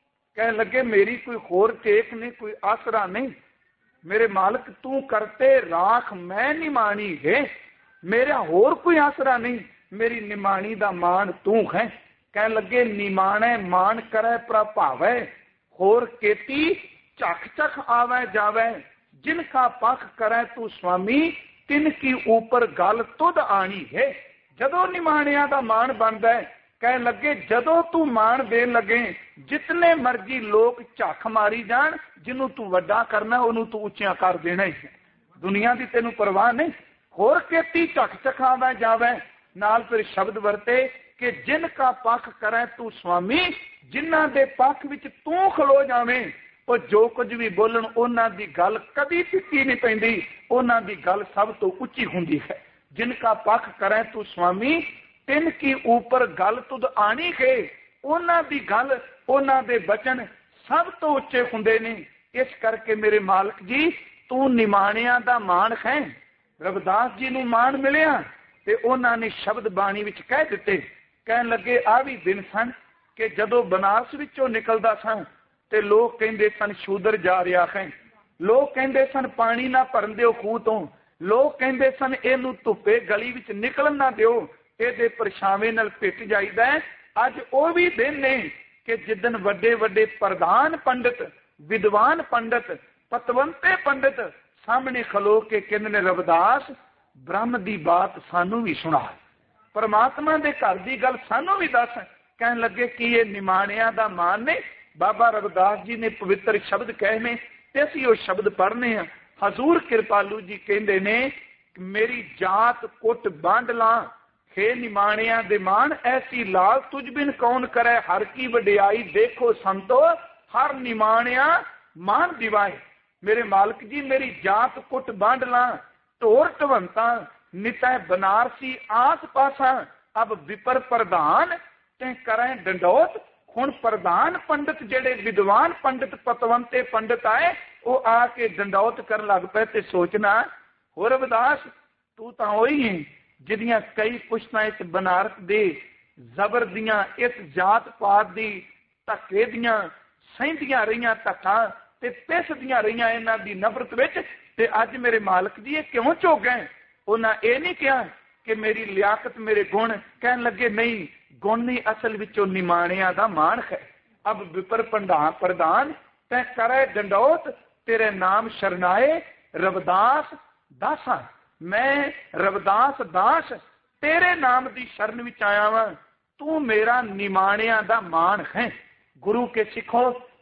कह लगे, मेरी कोई होर टेक नहीं, कोई आसरा नहीं। मेरे मालिक तू करते राख मैं निमाणी है, मेरा होर कोई आसरा नहीं, मेरी निमाणी दा मान तू है। कह लगे, निमाणे मान करे प्रभावै, होर केती झक झक आवे जावे, जिनका पख करे तू स्वामी, तिन की ऊपर गल तुद आनी है। जदों निमाणिया दा मान बनदा है, कह लगे जदों तू मान देन लगे, जितने मर्जी लोग झक मारी जान, जिन्हों तू वड्डा करना उन्हों तू उच्चिया कर देना ही है। दुनिया की तेनू परवाह नहीं। होर केती झक झकावे जावे, नाल फिर शब्द वरते कि जिनका पख करे तू स्वामी, जिन्हां दे पख विच तू खलो जावें, और जो कुछ भी बोलन उन्हां दी गल कदी फिक्की नहीं पैंदी, उन्हां दी गल सब तो उच्ची हुंदी है। जिनका पख करे तू स्वामी, तिन की ऊपर गल तुद आनी है। उन्हां दी गल, उन्हां दे बचन सब तो उच्चे हुंदे ने। इस करके मेरे मालिक जी, तू निमाणियां दा मान है। रविदास जी नूं मान मिलिया ते उन्हां ने शब्द बाणी विच कह दिते। कहन लगे, आ भी दिन सन कि जदों बनारस विचों निकलदा सन ते लोग कहंदे सन शूदर जा रहा है, लोग कहंदे सन पानी ना भरन दिओ खूह तो, लोग कहंदे सन इहनूं धुप्पे गली विच निकलन ना दिओ, इहदे परछावे नाल पिट जाईदा है। अज ओह भी दिन ने कि जिदन वड्डे वड्डे प्रधान पंडित, विद्वान पंडित, पतवंते पंडित सामने खलो के कहंदे ने, रविदास ब्रह्म दी बात सानू भी सुना, परमात्मा दे घर दी गल सानू भी दस। कहन लगे कि ये निमाणिया दा मान ने। बाबा रविदास जी ने पवित्र शब्द कहे ने ते असीं ओह शब्द पढ़ने हैं। हजूर कृपालू जी कहंदे ने, मेरी जात कुट बांड ला, हे निमाणिया दे मान, ऐसी लाल तुझ बिन कौन करे, हर की वडियाई देखो संतो, हर निमाणिया मान दिवाए। मेरे मालिक जी, मेरी जात कुट बांड ला, ढोर ढवंता नितै बनारसी आस पासा, अब विपर प्रधान ते करें डंडोत। हुण प्रधान पंडित जेड़े विद्वान पंडित पतवंते पंडित आए, वो आके डंडौत कर लग पे ते सोचना, हो रविदास तू तां ओही है जिहदियां कई पुश्तां इस बनारस दे जबर दियां, इस जात पात दी धक्के दियां सहिंदियां रहियां, धक्का ते पिसदियां रहियां इन्हां दी नफरत विच, ते अज मेरे मालिक जी ये क्यों झुक गए। उन्हां ये नहीं कहा कि मेरी लियाकत मेरे गुण। कहन लगे, नहीं, गुण नहीं, असल विचों निमाणिया दा मान है। अब विपर पंडा प्रधान तै करे डंडौत, तेरे नाम शरणाए रविदास दासा। मैं रविदास दास तेरे नाम दी शरण विच आया वां, तू मेरा निमाणिया दा मान है। गुरु के सिखो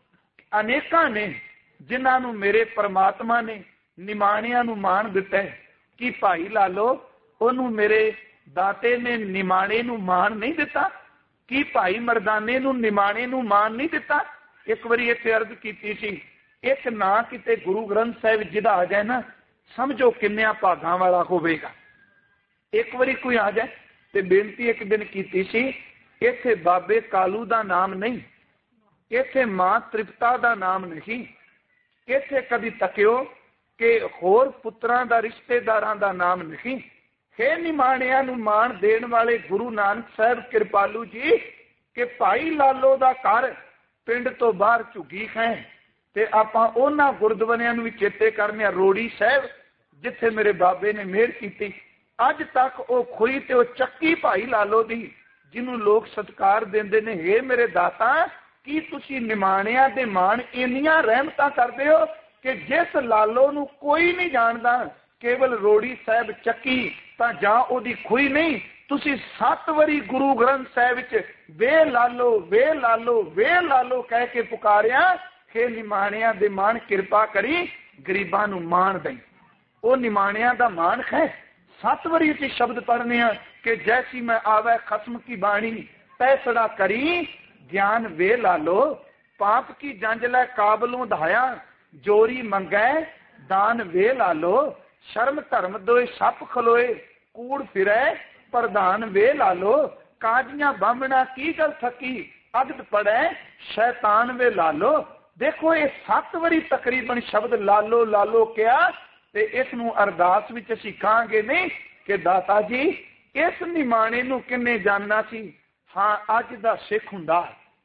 अनेकां ने जिन्हां नूं मेरे परमात्मा ने निमाणिया नूं मान दिता है। कि भाई लालो ओनू मेरे दाते ने निमाणे नूं मान नहीं दिता? कि भाई मरदाने नूं निमाणे नूं मान नहीं दिता? एक बारी इत्थे अर्ज कीती सी, एक ना किते गुरु ग्रंथ साहिब जिदा आ जाए ना, समझो किन्नियां भागां वाला होवेगा। एक बारी कोई आ जाए ते बेनती एक दिन कीती सी, इत्थे बाबे कालू दा नाम नहीं, इत्थे मां त्रिपता दा नाम नहीं, इत्थे कदी तकियो कि होर पुत्रां दा रिश्तेदारां दा नाम नहीं। हे निमाणियां नूं मान देण वाले गुरु नानक साहिब कृपालू जी, कि भाई लालो दा घर पिंड तो बाहर झुग्गी है ते आपां उन्हां गुरद्वारियां नूं वी चेते करने रोड़ी साहिब जिथे मेरे बाबे ने मेहर की। अज तक वो खुई ते वो चक्की भाई लालो दी जिन्हों लोग सत्कार देंदे ने। हे मेरे दाता की तुसी निमाणिया दे मान इन्नियां रहमतां करदे हो कि जिस लालो नूं कोई नहीं जानदा केवल रोड़ी साहिब चक्की तां जां ओदी खुई नहीं, तुसी सत्त वारी गुरु ग्रंथ साहिब च वे लालो वे लालो वे लालो कह के पुकारिया। हे निमाणिया दे मान किरपा करी गरीबां नूं मान दई। वो निमाणिया दा मान है। सत्त वारी असीं शब्द पढ़ने कि जैसी मैं आवे खसम की बाणी पैसड़ा करी ज्ञान वे लालो। पाप की जंजला काबलों दहाया जोरी मंगै दान वे लालो। शर्म धर्म दोए सप खलोए कूड़ फिरै प्रधान वे लालो। काजियां बामना की गल थकी अगद पड़े शैतान वे लालो। देखो ये सत्त वारी तकरीबन शब्द लालो लालो क्या ते इस नूं अरदास विच असीं कहांगे नहीं कि दाता जी इस निमाणे नूं किन्ने जानना सी। हाँ अज दा सिख हुंदा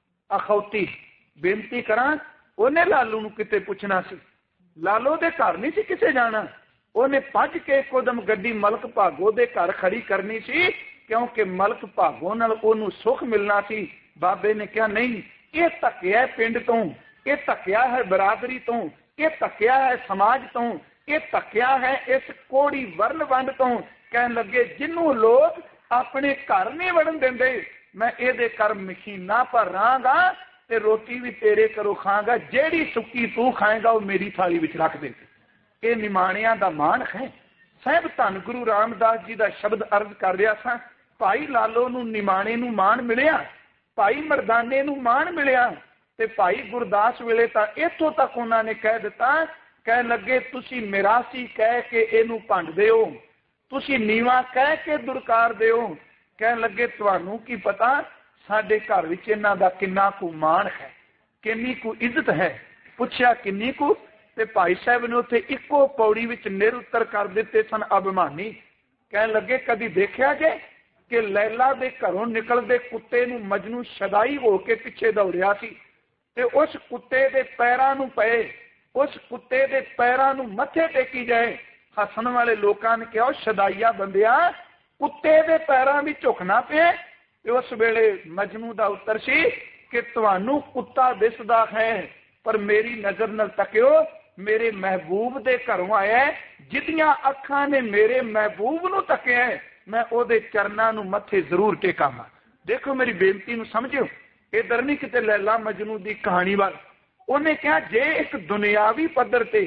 अखौती बेनती करां ओने लालू नूं किते पुछना सी। लालो दे घर नहीं सी किसे जाना। ਉਹਨੇ ਭੱਜ ਕੇ ਇੱਕੋਦਮ ਗੱਡੀ ਮਲਕ ਭਾਗੋ ਦੇ ਘਰ ਖੜੀ ਕਰਨੀ ਸੀ ਕਿਉਂਕਿ ਮਲਕ ਭਾਗੋ ਨਾਲ ਉਹਨੂੰ ਸੁੱਖ ਮਿਲਣਾ ਸੀ। ਬਾਬੇ ਨੇ ਕਿਹਾ ਨਹੀਂ, ਇਹ ਧੱਕਿਆ ਪਿੰਡ ਤੋਂ, ਇਹ ਧੱਕਿਆ ਹੈ ਬਰਾਦਰੀ ਤੋਂ, ਇਹ ਧੱਕਿਆ ਹੈ ਸਮਾਜ ਤੋਂ, ਇਹ ਧੱਕਿਆ ਹੈ ਇਸ ਕੋੜੀ ਵਰਨ ਵੰਡ ਤੋਂ। ਕਹਿਣ ਲੱਗੇ ਜਿਹਨੂੰ ਲੋਕ ਆਪਣੇ ਘਰ ਨਹੀਂ ਵੜਨ ਦਿੰਦੇ ਮੈਂ ਇਹਦੇ ਘਰ ਮਸ਼ੀਨਾ ਪਰ ਰਹਾਂਗਾ ਤੇ ਰੋਟੀ ਵੀ ਤੇਰੇ ਘਰੋਂ ਖਾਂਗਾ, ਜਿਹੜੀ ਸੁੱਕੀ ਤੂੰ ਖਾਏਗਾ ਉਹ ਮੇਰੀ ਥਾਲੀ ਵਿੱਚ ਰੱਖ ਦੇ। ਇਹ ਨਿਮਾਣਿਆਂ ਦਾ ਮਾਣ ਹੈ। ਸਾਹਿਬ ਧੰਨ ਗੁਰੂ ਰਾਮਦਾਸ ਜੀ ਦਾ ਸ਼ਬਦ ਅਰਜ਼ ਕਰ ਰਿਹਾ ਸਾਂ। ਭਾਈ ਲਾਲੋ ਨੂੰ ਨਿਮਾਣੇ ਨੂੰ ਮਾਣ ਮਿਲਿਆ, ਭਾਈ ਮਰਦਾਨੇ ਨੂੰ ਮਾਣ ਮਿਲਿਆ ਤੇ ਭਾਈ ਗੁਰਦਾਸ ਵੇਲੇ ਤਾਂ ਇੱਥੋਂ ਤੱਕ ਉਹਨਾਂ ਨੇ ਕਹਿ ਦਿੱਤਾ, ਕਹਿਣ ਲੱਗੇ ਤੁਸੀਂ ਮਿਰਾਸੀ ਕਹਿ ਕੇ ਇਹਨੂੰ ਭੰਡਦੇ ਹੋ, ਤੁਸੀਂ ਨੀਵਾਂ ਕਹਿ ਕੇ ਦੁਰਕਾਰਦੇ ਹੋ। ਕਹਿਣ ਲੱਗੇ ਤੁਹਾਨੂੰ ਕੀ ਪਤਾ ਸਾਡੇ ਘਰ ਵਿੱਚ ਇਹਨਾਂ ਦਾ ਕਿੰਨਾ ਕੁ ਮਾਣ ਹੈ, ਕਿੰਨੀ ਕੁ ਇੱਜ਼ਤ ਹੈ। ਪੁੱਛਿਆ ਕਿੰਨੀ ਕੁ ਤੇ ਭਾਈ ਸਾਹਿਬ ਨੇ ਉੱਥੇ ਇੱਕੋ ਪੌੜੀ ਵਿੱਚ ਨਿਰਉੱਤਰ ਕਰ ਦਿੱਤੇ ਸਨ ਅਭਿਮਾਨੀ। ਕਹਿਣ ਲੱਗੇ ਕਦੀ ਦੇਖਿਆ ਜੇ ਕਿ ਲੈਲਾ ਦੇ ਘਰੋਂ ਨਿਕਲਦੇ ਕੁੱਤੇ ਨੂੰ ਮਜਨੂ ਸ਼ਦਾਈ ਹੋ ਕੇ ਪਿੱਛੇ ਦੌੜਿਆ ਸੀ ਤੇ ਉਸ ਕੁੱਤੇ ਦੇ ਪੈਰਾਂ ਨੂੰ ਪਏ, ਉਸ ਕੁੱਤੇ ਦੇ ਪੈਰਾਂ ਨੂੰ ਮੱਥੇ ਟੇਕੀ ਜਾਏ। ਹੱਸਣ ਵਾਲੇ ਲੋਕਾਂ ਨੇ ਕਿਹਾ ਸ਼ਦਾਈਆ ਬੰਦਿਆ ਕੁੱਤੇ ਦੇ ਪੈਰਾਂ ਵਿੱਚ ਝੁਕਣਾ ਪਿਆ। ਤੇ ਉਸ ਵੇਲੇ ਮਜਨੂ ਦਾ ਉੱਤਰ ਸੀ ਕਿ ਤੁਹਾਨੂੰ ਕੁੱਤਾ ਦਿਸਦਾ ਹੈ ਪਰ ਮੇਰੀ ਨਜ਼ਰ ਨਾਲ ਤੱਕਿਓ, ਮੇਰੇ ਮਹਿਬੂਬ ਦੇ ਘਰੋਂ ਆਇਆ ਜਿਹਦੀਆਂ ਅੱਖਾਂ ਨੇ ਮੇਰੇ ਮਹਿਬੂਬ ਨੂੰ ਤੱਕਿਆ, ਮੈਂ ਉਹਦੇ ਚਰਨਾਂ ਨੂੰ ਮੱਥੇ ਜ਼ਰੂਰ ਟੇਕਾਂਗਾ। ਦੇਖੋ ਮੇਰੀ ਬੇਨਤੀ ਨੂੰ ਸਮਝਿਓ, ਇਧਰ ਨਹੀਂ ਕਿਤੇ ਲੈਲਾ ਮਜਨੂ ਦੀ ਕਹਾਣੀ ਵੱਲ। ਉਹਨੇ ਕਿਹਾ ਜੇ ਇੱਕ ਦੁਨਿਆਵੀ ਪੱਧਰ ਤੇ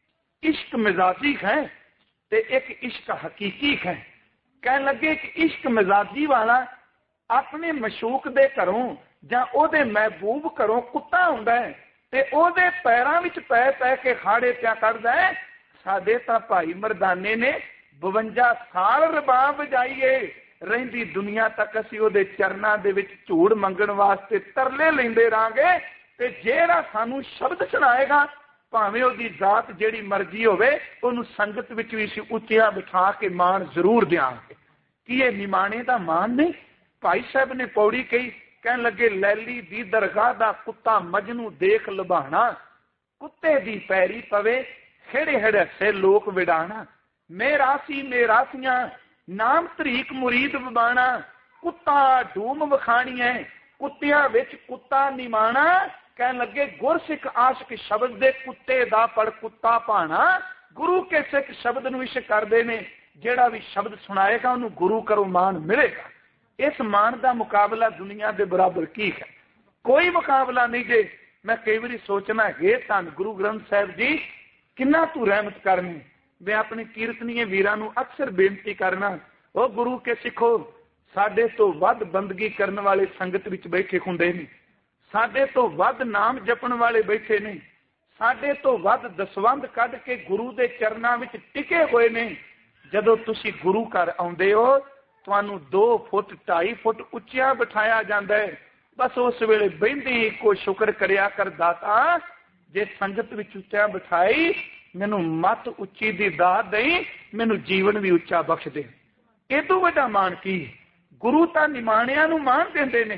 ਇਸ਼ਕ ਮਿਜ਼ਾਜੀ ਹੈ ਤੇ ਇੱਕ ਇਸ਼ਕ ਹਕੀਕੀ ਹੈ। ਕਹਿਣ ਲੱਗੇ ਕਿ ਇਸ਼ਕ ਮਿਜ਼ਾਜੀ ਵਾਲਾ ਆਪਣੇ ਮਸ਼ੂਕ ਦੇ ਘਰੋਂ ਜਾਂ ਉਹਦੇ ਮਹਿਬੂਬ ਘਰੋਂ ਕੁੱਤਾ ਹੁੰਦਾ ਹੈ ਤੇ ਉਹਦੇ ਪੈਰਾਂ ਵਿੱਚ ਪੈ ਪੈ ਕੇ ਖਾੜੇ ਪਿਆ ਕੱਢਦਾ ਹੈ। ਸਾਡੇ ਤਾਂ ਭਾਈ ਮਰਦਾਨੇ ਨੇ ਬਵੰਜਾ ਸਾਲ ਰਬਾਬ ਵਜਾਈਏ, ਰਹਿੰਦੀ ਦੁਨੀਆ ਤੱਕ ਅਸੀਂ ਉਹਦੇ ਚਰਨਾਂ ਦੇ ਵਿੱਚ ਝੂੜ ਮੰਗਣ ਵਾਸਤੇ ਤਰਲੇ ਲੈਂਦੇ ਰਹਾਂਗੇ। ਤੇ ਜਿਹੜਾ ਸਾਨੂੰ ਸ਼ਬਦ ਸੁਣਾਏਗਾ ਭਾਵੇਂ ਉਹਦੀ ਜ਼ਾਤ ਜਿਹੜੀ ਮਰਜ਼ੀ ਹੋਵੇ ਉਹਨੂੰ ਸੰਗਤ ਵਿੱਚ ਵੀ ਅਸੀਂ ਉੱਚਿਆ ਬਿਠਾ ਕੇ ਮਾਣ ਜ਼ਰੂਰ ਦਿਆਂਗੇ। ਕੀ ਇਹ ਨਿਮਾਣੇ ਦਾ ਮਾਣ ਨਹੀਂ? ਭਾਈ ਸਾਹਿਬ ਨੇ ਪੌੜੀ ਕਹੀ। ਕਹਿਣ ਲੱਗੇ ਲੈਲੀ ਦੀ ਦਰਗਾਹ ਦਾ ਕੁੱਤਾ ਮਜਨੂ ਦੇਖ ਲੁਭਾਣਾ, ਕੁੱਤੇ ਦੀ ਪੈਰੀ ਪਵੇ ਖੇੜੇ ਹੜਸੇ ਲੋਕ ਵਿਡਾਣਾ। ਮੇਰਾਸੀ ਮੇਰਾਸੀਆਂ ਨਾਮ ਤਰੀਕ ਮੁਰੀਦ ਵਬਾਣਾ, ਕੁੱਤਾ ਢੂਮ ਵਖਾਣੀਐ ਕੁੱਤਿਆਂ ਵਿੱਚ ਕੁੱਤਾ ਨਿਮਾਣਾ। ਕਹਿਣ ਲੱਗੇ ਗੁਰਸਿੱਖ ਆਸ਼ਿਕ ਸ਼ਬਦ ਦੇ ਕੁੱਤੇ ਦਾ ਪੜ ਕੁੱਤਾ ਭਾਣਾ। ਗੁਰੂ ਕੇ ਸਿੱਖ ਸ਼ਬਦ ਨੂੰ ਇਸ਼ਕ ਕਰਦੇ ਨੇ, ਜਿਹੜਾ ਵੀ ਸ਼ਬਦ ਸੁਣਾਏਗਾ ਉਹਨੂੰ ਗੁਰੂ ਕਰੋ ਮਾਣ ਮਿਲੇਗਾ। ਇਸ ਮਾਣ ਦਾ ਮੁਕਾਬਲਾ ਦੁਨੀਆ ਦੇ ਬਰਾਬਰ ਕੀ ਹੈ? ਕੋਈ ਮੁਕਾਬਲਾ ਨਹੀਂ। ਜੇ ਮੈਂ ਕਈ ਵਾਰੀ ਸੋਚਣਾ ਹੈ ਧੰਨ ਗੁਰੂ ਗ੍ਰੰਥ ਸਾਹਿਬ ਜੀ ਕਿੰਨਾ ਤੂੰ ਰਹਿਮਤ ਕਰਨੀ। ਮੈਂ ਆਪਣੇ ਕੀਰਤਨੀਏ ਵੀਰਾਂ ਨੂੰ ਅਕਸਰ ਬੇਨਤੀ ਕਰਨਾ, ਉਹ ਗੁਰੂ ਕੇ ਸਿੱਖੋ ਸਾਡੇ ਤੋਂ ਵੱਧ ਬੰਦਗੀ ਕਰਨ ਵਾਲੇ ਸੰਗਤ ਵਿੱਚ ਬੈਠੇ ਹੁੰਦੇ ਨੇ, ਸਾਡੇ ਤੋਂ ਵੱਧ ਨਾਮ ਜਪਣ ਵਾਲੇ ਬੈਠੇ ਨੇ, ਸਾਡੇ ਤੋਂ ਵੱਧ ਦਸਵੰਧ ਕੱਢ ਕੇ ਗੁਰੂ ਦੇ ਚਰਨਾਂ ਵਿੱਚ ਟਿਕੇ ਹੋਏ ਨੇ। ਜਦੋਂ ਤੁਸੀਂ ਗੁਰੂ ਘਰ ਆਉਂਦੇ ਹੋ ਤੁਹਾਨੂੰ ਦੋ ਫੁੱਟ ਢਾਈ ਫੁੱਟ ਉੱਚਿਆ ਬਿਠਾਇਆ ਜਾਂਦਾ ਹੈ। ਬਸ ਉਸ ਵੇਲੇ ਬਹਿੰਦੇ ਇੱਕੋ ਸ਼ੁਕਰ ਕਰਿਆ ਕਰ ਦਾਤਾ ਜੇ ਸੰਗਤ ਵਿੱਚ ਉੱਚਾ ਬਿਠਾਈ ਮੈਨੂੰ ਮੱਤ ਉੱਚੀ ਦੀ ਦਾਤ ਦੇਈ, ਮੈਨੂੰ ਜੀਵਨ ਵੀ ਉੱਚਾ ਬਖਸ਼ ਦੇ। ਇਹ ਤੋਂ ਵੱਡਾ ਮਾਣ ਕੀ? ਗੁਰੂ ਤਾਂ ਨਿਮਾਣਿਆਂ ਨੂੰ ਮਾਣ ਦਿੰਦੇ ਨੇ।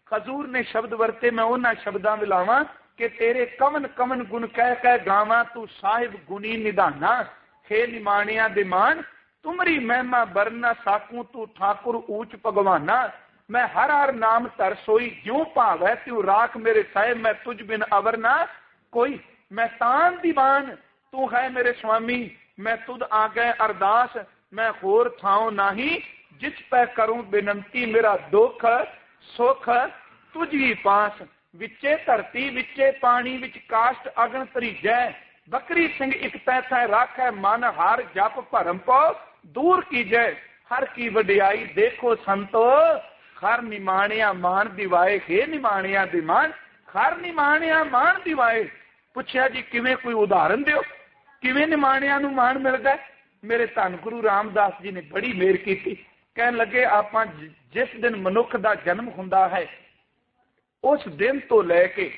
हजूर ने शब्द वरते, मैं उन्होंने शब्दां मिलावां कि तेरे कवन कवन गुण कह कह गावां, तू साहिब गुणी निधाना। हे निमाणिया दे मान, तुमरी महिमा बरना साकू, तू ठाकुर ऊंच भगवाना। मैं हर हर नाम धर सोई, ज्यों भावै त्यों राख मेरे साहिब, मैं तुझ बिन अवर ना कोई। मैं तान दीवान, तू है मेरे स्वामी, मैं तुद आ गए अरदास। मैं होर थाओ नाही, जिस पै करूं बेनंती, मेरा दुख सुख तुझ ही पास। विचे धरती विचे पानी, विच काष्ट अगन तरीजै। बकरी सिंह एक तैथा राखै, मन हर जप भरम पौ दूर कीजै। हर की वडियाई देखो संतो, हर निमाणिया मान दिवाए। हे निमाणिया दे मान, हर निमाणिया मान दिवाए। पुछया जी किवें, कोई उदाहरण दिओ किवें निमाणिया नूं मान मिलदा है। मेरे धन गुरु रामदास जी ने बड़ी मेहर की। कहन लगे आपां जिस दिन मनुख दा जन्म हुंदा है, उस दिन तो लैके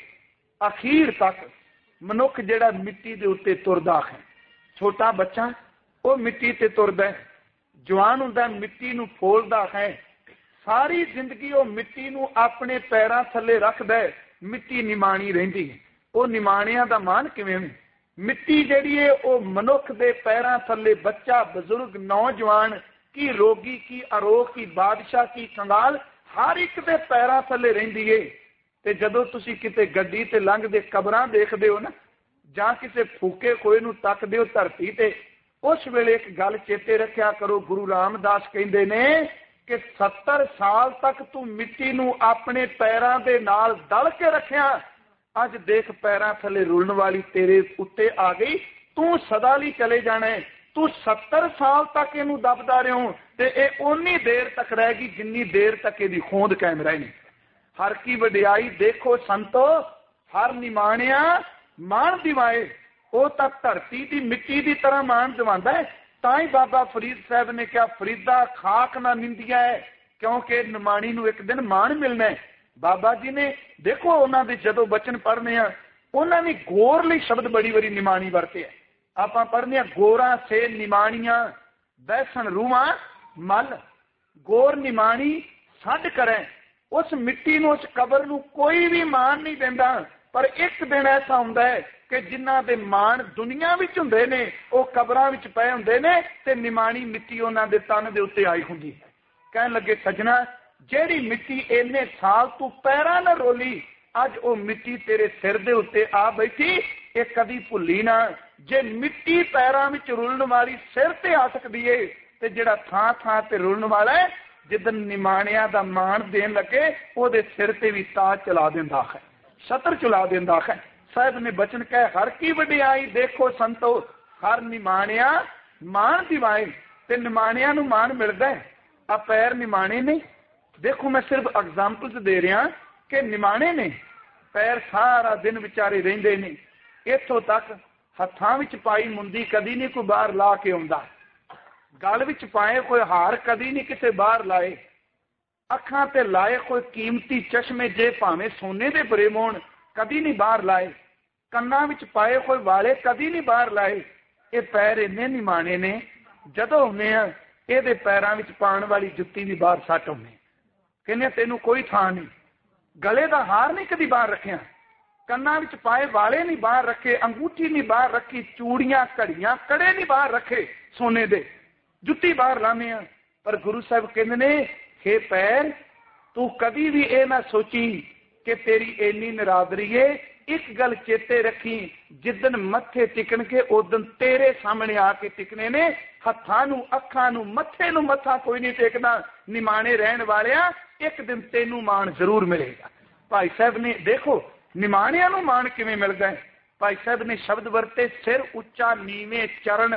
अखीर तक मनुख जिहड़ा मिट्टी दे उत्ते तुरदा है। छोटा बच्चा वो मिट्टी ते तुरदा है, जवान हुंदा मिट्टी नूं फोलदा है, सारी जिंदगी वो मिट्टी नूं अपने पैरां थल्ले रखदा है, मिट्टी निमाणी रहिंदी है। वो निमाणिया दा मान किवें? मिट्टी जिहड़ी है वो मनुख दे पैरां थल्ले, बच्चा बजुर्ग नौजवान की रोगी की अरोग की बादशाह की कंगाल हर एक दे पैरां थल्ले रहिंदी है। ते जदों तुसीं किते गड्डी ते लंघदे कबरां देखदे हो ना, जां किसे फूके कोई नूं तकदे हो धरती ते, उस वेले एक गल चेते रखिया करो, गुरु रामदास कहंदे ने कि सत्तर साल तक तू मिट्टी नूं अपने पैरां दे नाल दल के रखिया, अज देख पैरां थले रुलण वाली तेरे उत्ते आ गई, तू सदा लई चले जाना है। तू सत्तर साल तक इनू दबदा रहो ते ये उन्नी देर तक रहेगी जिन्नी देर तक इहदी खोंद कायम रहनी। हर की वडियाई देखो संतो, हर निमाणिया मान दिवाए। वो तो धरती की मिट्टी की तरह मान दिवांदा है। तां ही बाबा फरीद साहब ने कहा, फरीदा खाक ना निंदिया है, क्योंकि निमाणी नूं एक दिन मान मिलना है। बाबा जी ने देखो उन्होंने जदों बचन पढ़ने आ, उन्होंने गोर लई शब्द बड़ी बड़ी निमाणी वरते है। आपां पढ़ने गोरा से निमाणियां बैसन रूहां मल। गोर निमाणी सड करें, उस मिट्टी नूं, उस कबर नूं कोई भी मान नहीं देंदा, पर एक दिन ऐसा हुंदा है कि जिन्हां दे मान दुनिया विच हुंदे ने, वो कबरां विच पए हुंदे ने, ते निमाणी मिट्टी उन्हां दे तन दे उत्ते आई हुंदी है। कहण लगे सजना, जेड़ी मिट्टी इन्ने साल तू पैरां ना रोली, अज वो मिट्टी तेरे सिर दे उत्ते आ बैठी, ये कदी भुल्ली ना। जे मिट्टी पैरां विच रुलण वाली सिर ते आ सकदी है, ते जिहड़ा थां थां ते रुलण वाला है, जिदन निमाणिया दा मान देन लगे, ओहदे सिर ते भी ताज चला दिंदा है, छत्र चला दिंदा है। साहब ने बचन कहे, हर की वडियाई देखो संतो, हर निमाणिया मान दिवाए। ते निमाणिया नूं मान मिलदा है। आ पैर निमाणे ने, देखो मैं सिर्फ एग्जाम्पल्स दे रहा कि निमाणे ने पैर सारा दिन विचारे रहिंदे ने। इत्थों तक हत्थां विच पाई मुंदी कदी नहीं कोई बाहर ला के आउंदा, गल विच पाए कोई हार कदी नहीं किसे बाहर लाए, अखां ते लाए कोई कीमती चश्मे जे भावें सोने दे बरे होण कदी नहीं बाहर लाए, कन्नां विच पाए कोई वाले कदी नहीं बाहर लाए। ये पैर इन्ने निमाणे ने, जदों हुंदे आ इहदे पैरां विच पाउण वाली जुत्ती भी बाहर सੱਟ आउंदे, कहने तेनू कोई थां नहीं। गले का हार नहीं कदी बाहर रखिया, कन्नां विच पाए वाले नहीं बाहर रखे, अंगूठी नहीं बाहर रखी, चूड़ियां घड़ियां कड़े नहीं बाहर रखे सोने दे, जुत्ती बाहर लाने आ। पर गुरु साहब कहंदे ने, हे पैर तू कदी भी ये ना सोची कि तेरी इन्नी निरादरी है। एक गल चेते रखी, जिदन मत्थे टिकन के उदन तेरे सामने आके टिकने ने। हत्थां नूं अखां नूं मत्थे नूं मत्था कोई नहीं टेकना। निमाणे रहन वालिया एक दिन तेनू मान जरूर मिलेगा। भाई साहब ने देखो निमाणिया नूं मान किवें मिलदा है। भाई साहब ने शब्द वरते, सिर उच्चा नीवे चरण।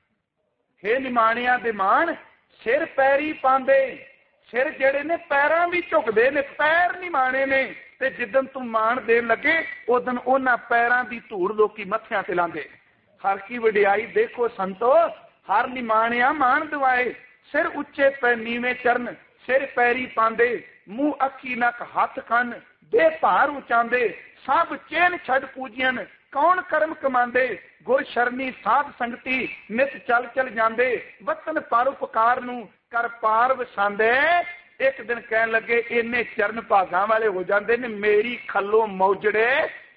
हे निमाणिया दे मान, सिर पैरी पांदे, सिर जेड़े ने पैरां भी झुकदे ने, पैर निमाणे ने। ते जिदन तू मान देन लगे उदन उन्हां पैरां दी धूड़ लोकी मत्थियां ते लांदे। हर की वडियाई देखो संतो, हर निमाणिया मान दिवाए। सिर उच्चे पै नीवे चरण, सिर पैरी पांदे, मुंह अखी नक हथ खन, दे भार उचांदे, सब चैन छड़ पूजियन, कौन कर्म कमांदे। गुर शरणी साध संगति, नित चल चल जांदे, वतन पर उपकार नूं कर पार वसांदे। एक दिन कह लगे इन्ने चरण भागा वाले हो जाते ने, मेरी खलो मौजड़े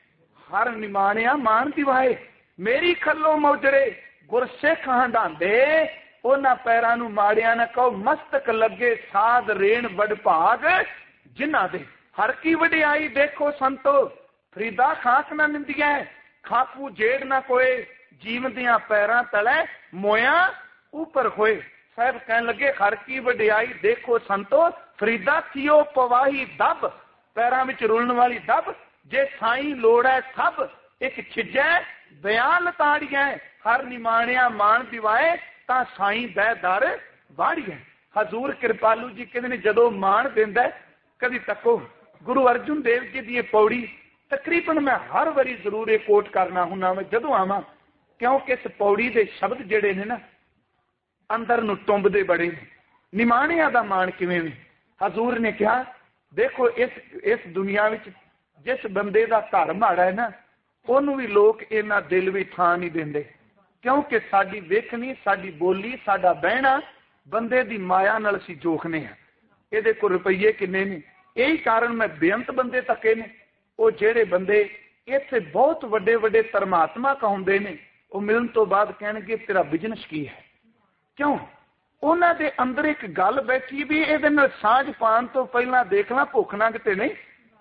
हर निमाणिया मान दिवाए, मेरी खलो मौजड़े गुरसिख हंडांदे उन्हां पैरां नूं माड़िया ना कहो, मस्तक लगे साध रेण वडभाग जिन्हां दे, हर की वडियाई देखो संतो, फरीदा खाक ना निंदिया, खाकू जेड़ ना कोए, जीव दियां पैरां तले मोया ऊपर होए। साहब कह लगे हर की वडियाई देखो संतो, फरीदा थियो पवाही दब, पैरां विच रुलण वाली दब, जे साई लोड़ है सब, एक छिजै बयान लताड़िया, हर निमाणिया मान दिवाए, तां साई दै दर बाड़िया। हजूर कृपालू जी कहते ने जदों मान देंदा कदी तको गुरु अर्जुन देव जी दी पौड़ी तकरीबन मैं हर वारी जरूर ये कोट करना हुन्ना मैं जदों आवां, क्योंकि इस पौड़ी दे शब्द जिहड़े ने ना अंदर नूं टुंबदे बड़े ने। निमाणिया दा मान किवें वे? हजूर ने कहा देखो इस इस दुनिया विच जिस बंदे दा घर माड़ा है ना, ਉਹਨੂੰ भी लोग इन्ना दिल भी थां नहीं देंदे, क्योंकि साडी वेखनी साडी बोली साडा बहना बंदे दी माया नाल असीं जोखने हैं। इहदे कोल रुपये किन्ने ने, यही कारण मैं बेअंत बंदे तके ने, वो जेड़े बंदे इत्थे बहुत वड्डे वड्डे धर्मात्मा कहाउंदे ने, वो मिलन तो बाद कहणगे तेरा बिजनेस की है। क्यों? उन्हां दे अंदर एक गल बैठी भी इहदे नाल साझ पाण तो पहला देख ला भुख नंग ते नहीं,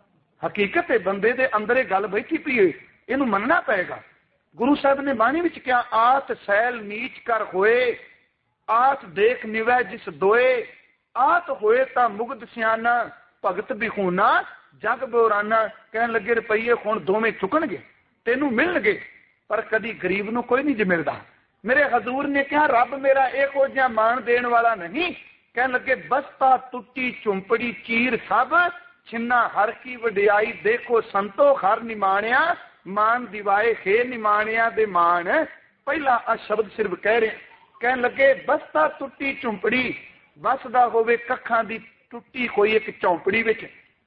हकीकत है बंदे दे अंदर एक गल बैठी पई है, इनू मनना पएगा। गुरु साहब ने बाणी विच क्या, आत सैल नीच कर होए, आत देख निवै जिस दोए, आत होए ता मुगद सियाना, भगत बिखूना जग बोराना। कहन लगे रुपये हुण दोवें चुकणगे तेनू मिलणगे, पर कदी गरीब नू कोई नहीं जी मिलदा। मेरे हजूर ने कहा रब मेरा इहो जिहा मान देण वाला नहीं। कहन लगे बस्ता टुट्टी झुंपड़ी चीर सब, छिन्ना हर की वडियाई देखो संतो, हर निमाणिया मान दिवाए, हे निमाणिया दे मान। पहला आ शब्द सिर्फ कह रहे, कहन लगे बस्ता टुट्टी झुंपड़ी, बसदा होवे कखां दी टुट्टी कोई एक झौंपड़ी विच,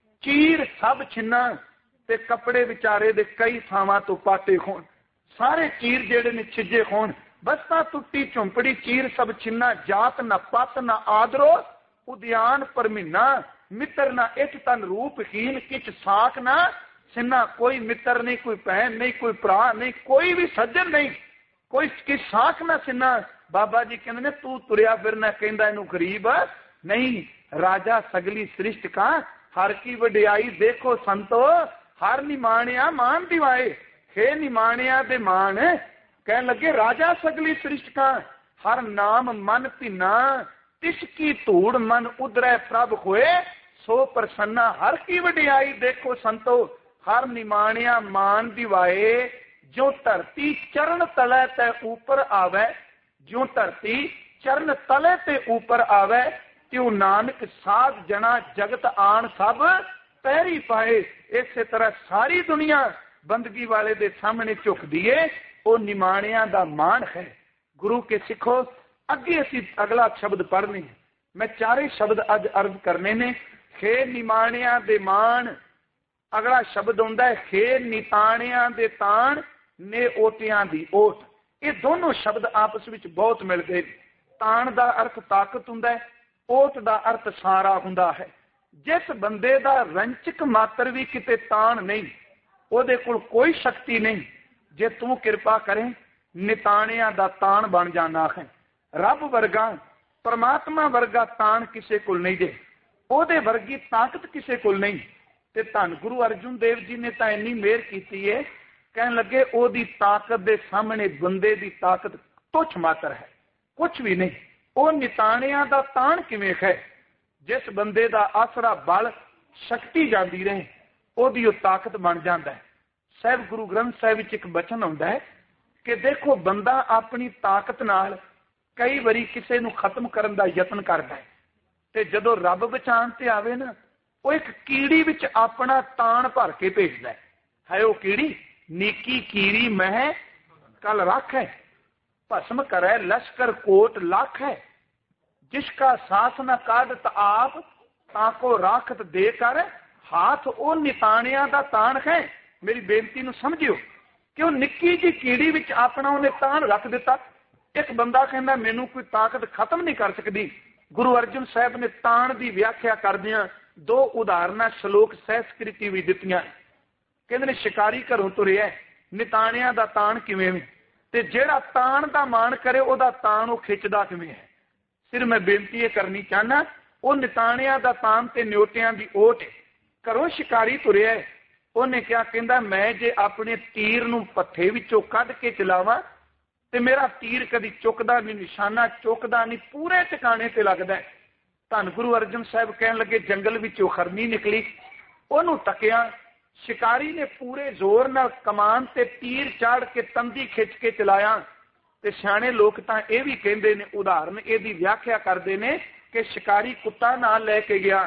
चीर सब छिन्ना ते कपड़े विचारे दे कई थावां तो पाटे होण, सारे चीर जेड़े ने छिजे होण। बस्ता टुट्टी झुंपड़ी चीर सब छिन्ना, जात ना पत ना आदरो उद्यान पर महीना, मित्र ना इच तन रूपहीन किच साख ना सिन्ना। कोई मित्र नहीं, कोई भैन नहीं, कोई भरा नहीं, कोई भी सज्जन नहीं, कोई किस साख ना सिन्ना। बाबा जी कहते ने तू तुरिया फिरना कहंदा इनू गरीब नहीं, राजा सगली सृष्टि का हर की वडियाई देखो संतो, हर निमाणिया मान दिवाए, हे निमाणिया दे मान। कह लगे राजा सगली सृष्टि का हर नाम मन भिन्ना, तिसकी धूड़ मन उदरै प्रभ होए, सो प्रसन्ना हर की वडियाई देखो संतो, हर निमाणिया मान दिवाए। जो धरती चरण तले ते ऊपर आवे, जो धरती चरण तले ते ऊपर आवे, त्यों नानक साध जना जगत आन सब पैरी पाए। इस तरह सारी दुनिया बंदगी वाले दे सामने झुकदी है, वो निमाणिया दा मान है। गुरु के सिखो अगे असी अगला शब्द पढ़ने, मैं चारे शब्द अज अर्ज करने ने। हे निमाणिया दे मान, अगला शब्द हुंदा है हे निताणिया दे ताण ने ओटियां दी ओट। ये दोनों शब्द आपस विच बहुत मिलदे। ताण दा अर्थ ताकत हुंदा है, ओट दा अर्थ सारा हुंदा है। जिस बंदे दा रंचक मात्र भी किते ताण नहीं, ओदे कोल कोई शक्ति नहीं, जे तू कृपा करें निताणिया दा ताण बन जाना है। रब वर्गा परमात्मा वर्गा ताण किसे कोल नहीं जे, ओदे वर्गी ताकत किसे कोल नहीं। ते धन गुरु अर्जुन देव जी ने तां इन्नी मेहर कीती है, कहन लगे ओदी ताकत दे सामने बंदे दी ताकत तुच्छ मात्र है, कुछ भी नहीं। ओ निताणिया दा ताण किवें है? जिस बंदे दा आसरा बल शक्ति जाती रहे, ओदी ओ ताकत बन जाता है। साहब गुरु ग्रंथ साहिब विच एक बचन आउंदा है कि देखो बंदा अपनी ताकत नाल कई बारी किसी नूं खत्म करन दा यतन करदा है, ते जदों रब बचाण ते आवे ना, वो एक कीड़ी विच अपना ताण भर के भेजदा है। है वो कीड़ी नीकी कीड़ी मह कल रख है, भस्म करे लश्कर कोट लाख है, जिसका सास न काढ़त आप ताको राखत दे कर हाथ, वो निताणिया दा ताण है। मेरी बेनती नूं समझियो कि वो निक्की जी कीड़ी विच अपना उन्हें ताण रख दिता। एक बंदा कहना मैनू कोई ताकत खत्म नहीं कर सकती, गुरु अर्जन साहब ने ताण की व्याख्या करदियां दो उदाहरण श्लोक सहस्कृति भी दित्तियां। कहंदे ने शिकारी घरों तुरिया निताणियां दा ताण किवें ते जेड़ा ताण दा मान करे ओदा ताण वो खिंचदा किवें है। सिर मैं बेनती करनी चाहना वो निताणियां दा ताण ते न्योटियां दी ओट घरों शिकारी तुरिया उन्हें क्या कहंदा मैं जे अपने तीर नूं पत्थे विचों कढ के चलावां ते मेरा तीर कदी चुकदा नहीं, निशाना चुकदा नहीं, पूरे ठिकाने ते लगदा है। धन गुरु अर्जन साहब कहन लगे जंगल विचों खरनी निकली, ओनू तकिया, शिकारी ने पूरे जोर नाल कमान ते तीर चाड़ के तंदी खिंच के चलाया। ते सियाणे लोग तां इह भी कहंदे ने, उदाहरण इहदी व्याख्या करदे ने कि शिकारी कुत्ता नाल लैके गया,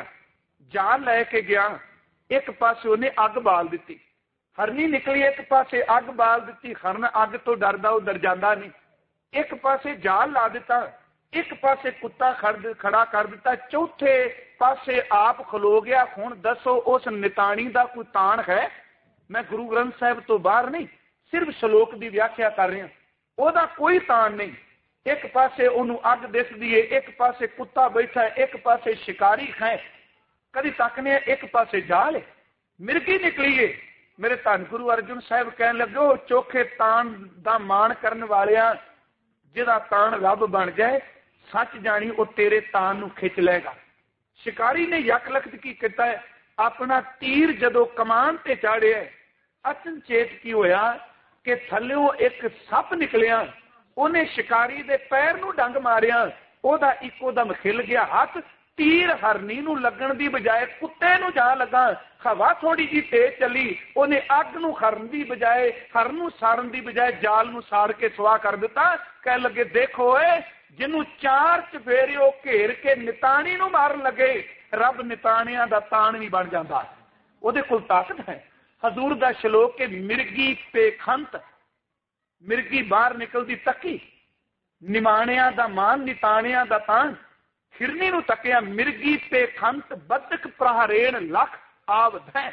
जाल लैके गया, एक पासे उन्हें अग बाल दिती, हरनी निकली एक पासे अग बाल दी, हरन अग तो डरदा वो डर जाता नहीं, एक पासे जाल ला दिता, एक पासे कुत्ता खड़ खड़ा कर दिता, चौथे पासे आप खलो गया। हुण दसो उस निताणी का कोई ताण है? मैं गुरु ग्रंथ साहब तो बाहर नहीं, सिर्फ श्लोक की व्याख्या कर रहा, ओदा कोई ताण नहीं। एक पासे उन्होंने अग दिसदी है, एक पासे कुत्ता बैठा है, एक पासे शिकारी है, कदी तकने एक पासे जाल है, मिर्गी निकली है। मेरे धन गुरु अर्जुन साहब कहन लगे चोखे ताण दा मान करन वालिया जिहदा ताण रब बन जाए सच जानी वो तेरे ताण नूं खिंच लेगा। शिकारी ने यक लखत की किया है, अपना तीर जदों कमान ते चाड़िया, अचनचेत की होया कि थल्लों एक सप निकलिया, उन्हें शिकारी दे पैर नूं डंग मारिया, ओदा इको दम खिल गया हाथ, तीर हरनी नूं लगन दी बजाए कुत्ते नूं जा लगा। हवा थोड़ी जी तेज चली, उन्हें अग नूं खरन दी बजाए हर नूं साड़न दी बजाए जाल नूं साड़ के सुआ कर दिता। कह लगे देखो ए जिन्हों चार चफेरे घेर के निताणी नूं मारन लगे, रब निताणियां दा ताण भी बन जाता, उहदे कोल ताकत है। हजूर दा श्लोक के मिर्गी पे खंत, मिर्गी बाहर निकलदी तकी, निमाणियां दा मान निताणियां दा ताण, हिरनी नूं तकिया मिर्गी पे खंत बदक प्रहरेण लख आवद है।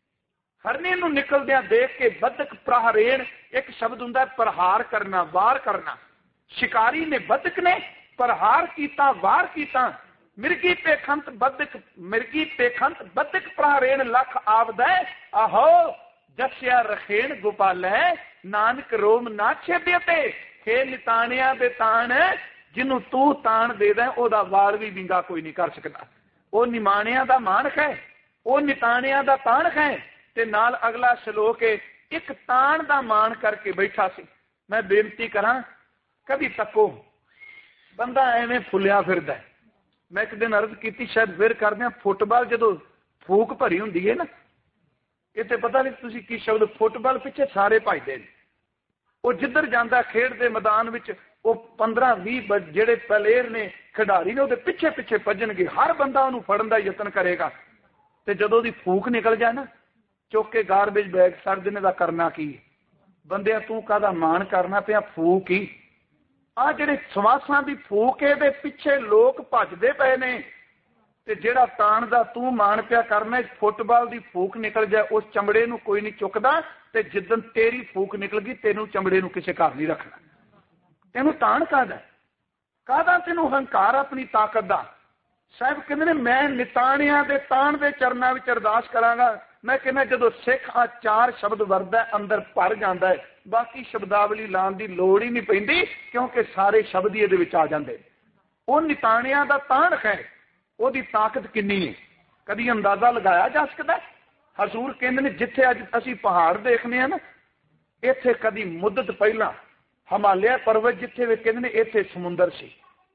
हरनी नूं निकलदियां देख के बदक प्रहरेण एक शब्द हुंदा प्रहार करना, वार करना। शिकारी ने बदक ने प्रहार कीता, वार कीता। मिर्गी पे खंत बदक, मिर्गी पे खंत बदक प्रहरेण लख आवद है। आहो जस्या रखेण गोपाल है, नानक रोम ना छेदते। हे निताणिया दे ताण जिन्हों तू ताण दे दा ओदा वाल भी विंगा कोई नहीं कर सकता। वो निमाणिया दा मान है, वो निताणिया दा ताण है। ते नाल अगला श्लोक है, एक ताण दा मान करके बैठा सी। मैं बेनती करा कभी तको बंदा एवें फुलिया फिरदा है। मैं एक दिन अर्ज की शायद फिर कर दिया, फुटबॉल जो फूक भरी होंगी है ना, इतने पता नहीं तुसी की शब्द, फुटबॉल पिछे सारे भजदे ने, वो जिधर जाता खेड के मैदान में वो पंद्रह भी जेडे प्लेयर ने खिडारी ने वो पिछे पिछे भजनगे, हर बंदा उन्होंने फड़न का यतन करेगा। तो जदों दी फूक निकल जाए ना, चुक के गारबेज बैग सड़ देने का करना की, बंदे तू कादा मान करना पिया फूक ही। आ जेडे सवासां दी फूक है पिछे लोग भजदे पे ने, ते जेड़ा ताण दा तू मान पिया करना, फुटबॉल दी फूक निकल जाए उस चमड़े नूं कोई नहीं चुकदा, ते जिद्दन तेरी फूक निकल गई तेनू चमड़े नूं किसे घर नहीं रखना। तेनू ताण कादा कादा तेनू हंकार अपनी ताकत दा। साहब कहते ने मैं निताणिया दे ताण दे चरनां विच अरदास करांगा। मैं कहना जदों सिख आ चार शब्द वरदा अंदर भर जाता है, बाकी शब्दावली लाण दी लोड़ ही नहीं पैंदी, क्योंकि सारे शब्द ही इहदे विच आ जांदे। वो निताणिया दा ताण है, ओहदी ताकत किन्नी है कदी अंदाजा लगाया जा सकता है। हजूर कहंदे ने जिथे अज असीं पहाड़ देखने ना, इत्थे कदी मुद्दत पहला हिमालय पर्वत जिथे वे कहंदे ने इत्थे समुंदर सी,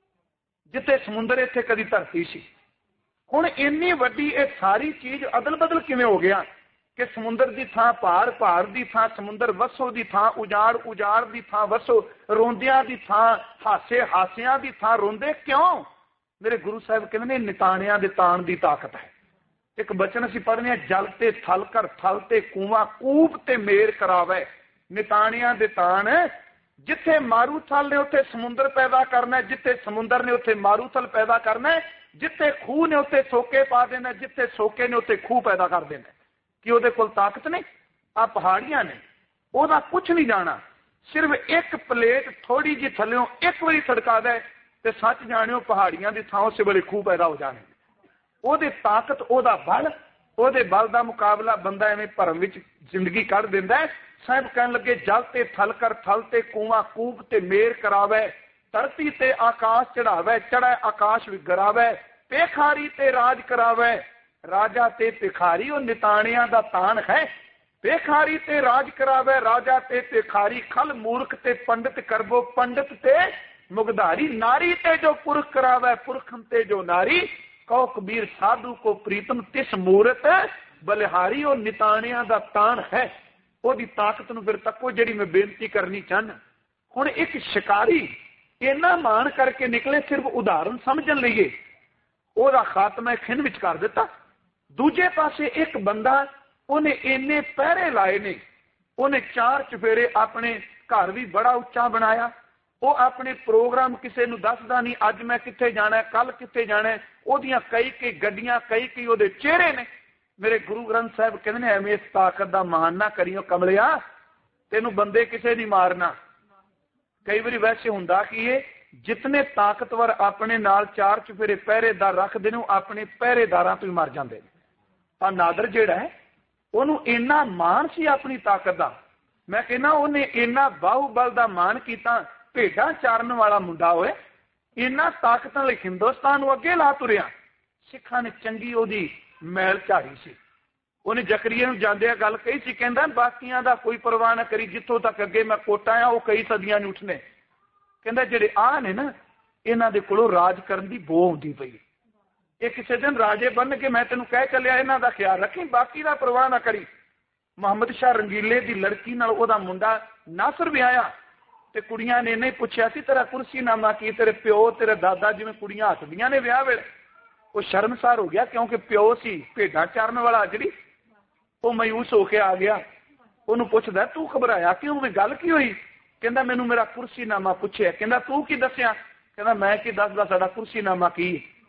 जिथे समुंदर इत्थे कदी धरती सी। हुण इन्नी वड्डी ये सारी चीज अदल बदल किवें हो गया कि समुंदर की थां पहाड़, पहाड़ की थां समुंदर, वसो की थां उजाड़, उजाड़ की थां वसो, रोंदियां की थां हासे, हासियां की थां रोंदे। क्यों? मेरे गुरु साहब कहते ने निताणिया दे ताण की ताकत है। एक बचन असीं पढ़ने, जल ते थल कर, थल ते कूआ, कूप ते मेर करावे। निताणिया दे ताण, जिथे मारूथल ने उत्थे समुंदर पैदा करना है, जिथे समुंदर ने उत्थे मारूथल पैदा करना है, जिथे खूह ने उत्थे सोके पा देना, जिथे सोके ने उत्थे खूह पैदा कर देना। कि उहदे कोल ताकत नहीं? आ पहाड़ियां ने, ओहदा कुछ नहीं जाना। सिर्फ एक प्लेट थोड़ी जी थल्लों एक बारी सड़का दे, ਤੇ सच जाणिओ पहाड़ियां की थां उस वेले खूह पैदा हो जाने। ਉਹਦੇ ताकत ਉਹਦਾ बल ਉਹਦੇ बल का मुकाबला बंदा एवं भरम विच जिंदगी कढ़ दिंदा है। साहब कहन लगे जल ते थल कर थल ते कुआं कूप ते मेर करावे धरती ते आकाश चढ़ावे चढ़े आकाश विगरावे पेखारी ते राज करावे राजा ते भिखारी वो निताणिया दा तान है। पेखारी ते राज करावे राजा ते भिखारी खल मूर्ख ते पंडित करबो पंडित ते मुगधारी नारी ते जो पुरख करावे पुरखन ते जो नारी कहो कबीर साधु को प्रीतम तिस मूरत बलिहारी वो निताणिया दा तान है। ਉਹਦੀ ਤਾਕਤ ਨੂੰ ਫਿਰ ਤੱਕੋ ਜਿਹੜੀ ਮੈਂ ਬੇਨਤੀ ਕਰਨੀ ਚਾਹਨਾ। ਹੁਣ ਇੱਕ ਸ਼ਿਕਾਰੀ ਇੰਨਾ ਮਾਣ ਕਰਕੇ ਨਿਕਲੇ ਸਿਰਫ ਉਦਾਹਰਨ ਸਮਝਣ ਲਈਏ ਉਹਦਾ ਖਾਤਮਾ ਖਿੰਨ ਵਿੱਚ ਕਰ ਦਿੱਤਾ। ਦੂਜੇ ਪਾਸੇ ਇੱਕ ਬੰਦਾ ਉਹਨੇ ਇੰਨੇ ਪਹਿਰੇ ਲਾਏ ਨੇ ਉਹਨੇ ਚਾਰ ਚਫੇਰੇ ਆਪਣੇ ਘਰ ਵੀ ਬੜਾ ਉੱਚਾ ਬਣਾਇਆ। ਉਹ ਆਪਣੇ ਪ੍ਰੋਗਰਾਮ ਕਿਸੇ ਨੂੰ ਦੱਸਦਾ ਨਹੀਂ ਅੱਜ ਮੈਂ ਕਿੱਥੇ ਜਾਣਾ ਕੱਲ ਕਿੱਥੇ ਜਾਣਾ। ਉਹਦੀਆਂ ਕਈ ਕਈ ਗੱਡੀਆਂ ਕਈ ਕਈ ਉਹਦੇ ਚਿਹਰੇ ਨੇ। मेरे गुरु ग्रंथ साहब कहते हैं एवं इस ताकत का मान ना करियो कमलिया तेनू बंदे किसे नहीं मारना। कई बार वैसे हुंदा कि ये जितने ताकतवर अपने नाल चार चुफेरे पहरेदार रखते हैं अपने पहरेदारां तो ही मर जाते हैं। आ नादर जिहड़ा है उन्होंने इन्ना मान सी अपनी ताकत का मैं कहना उन्हें इन्ना बाहुबल का मान किया भेडां चारन वाला मुंडा होए इन्ना ताकत नाल हिंदुस्तान अगे ला तुरिया। सिखां ने चंगी उहदी मैल झाड़ी सी। उन्हें जकरिया नूं जांदियां गल कही सी कहंदा बाकियां दा कोई परवाह ना करी जिथों तक अगे मैं कोटा आ वो कई सदियां नहीं उठने। कहंदा जिहड़े आ ने ना इन्हां दे कोलों राज करन दी बो आउंदी पई। ये किसी दिन राजे बन के मैं तेनों कह चलिया इन्हां दा ख्याल रखी बाकी दा परवाह ना करी। मुहम्मद शाह रंगीले दी लड़की नाल ओहदा मुंडा नासर विआया ते कुड़ियां ने इन्हें पुछया सी तेरा कुर्सीनामा की तेरे प्यो तेरे दादा जिवें कुड़ियां हसदियां ने विआह वेले। वो शर्मसार हो गया क्योंकि प्यो सी भेडा चारन वाला जी वो मायूस होके आ गया। उन्होंने पूछदा तू घबराया क्यों भी गल की हुई। कहंदा मैनू मेरा कुर्सीनामा पूछे। कहंदा तू की दसिया। कहंदा मैं की दसदा साडा कुर्सीनामा की।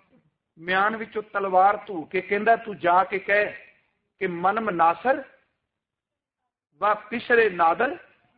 म्यान विचों तलवार धू के कहंदा तू जाके कह कि मनम नासर व पिछरे नादर।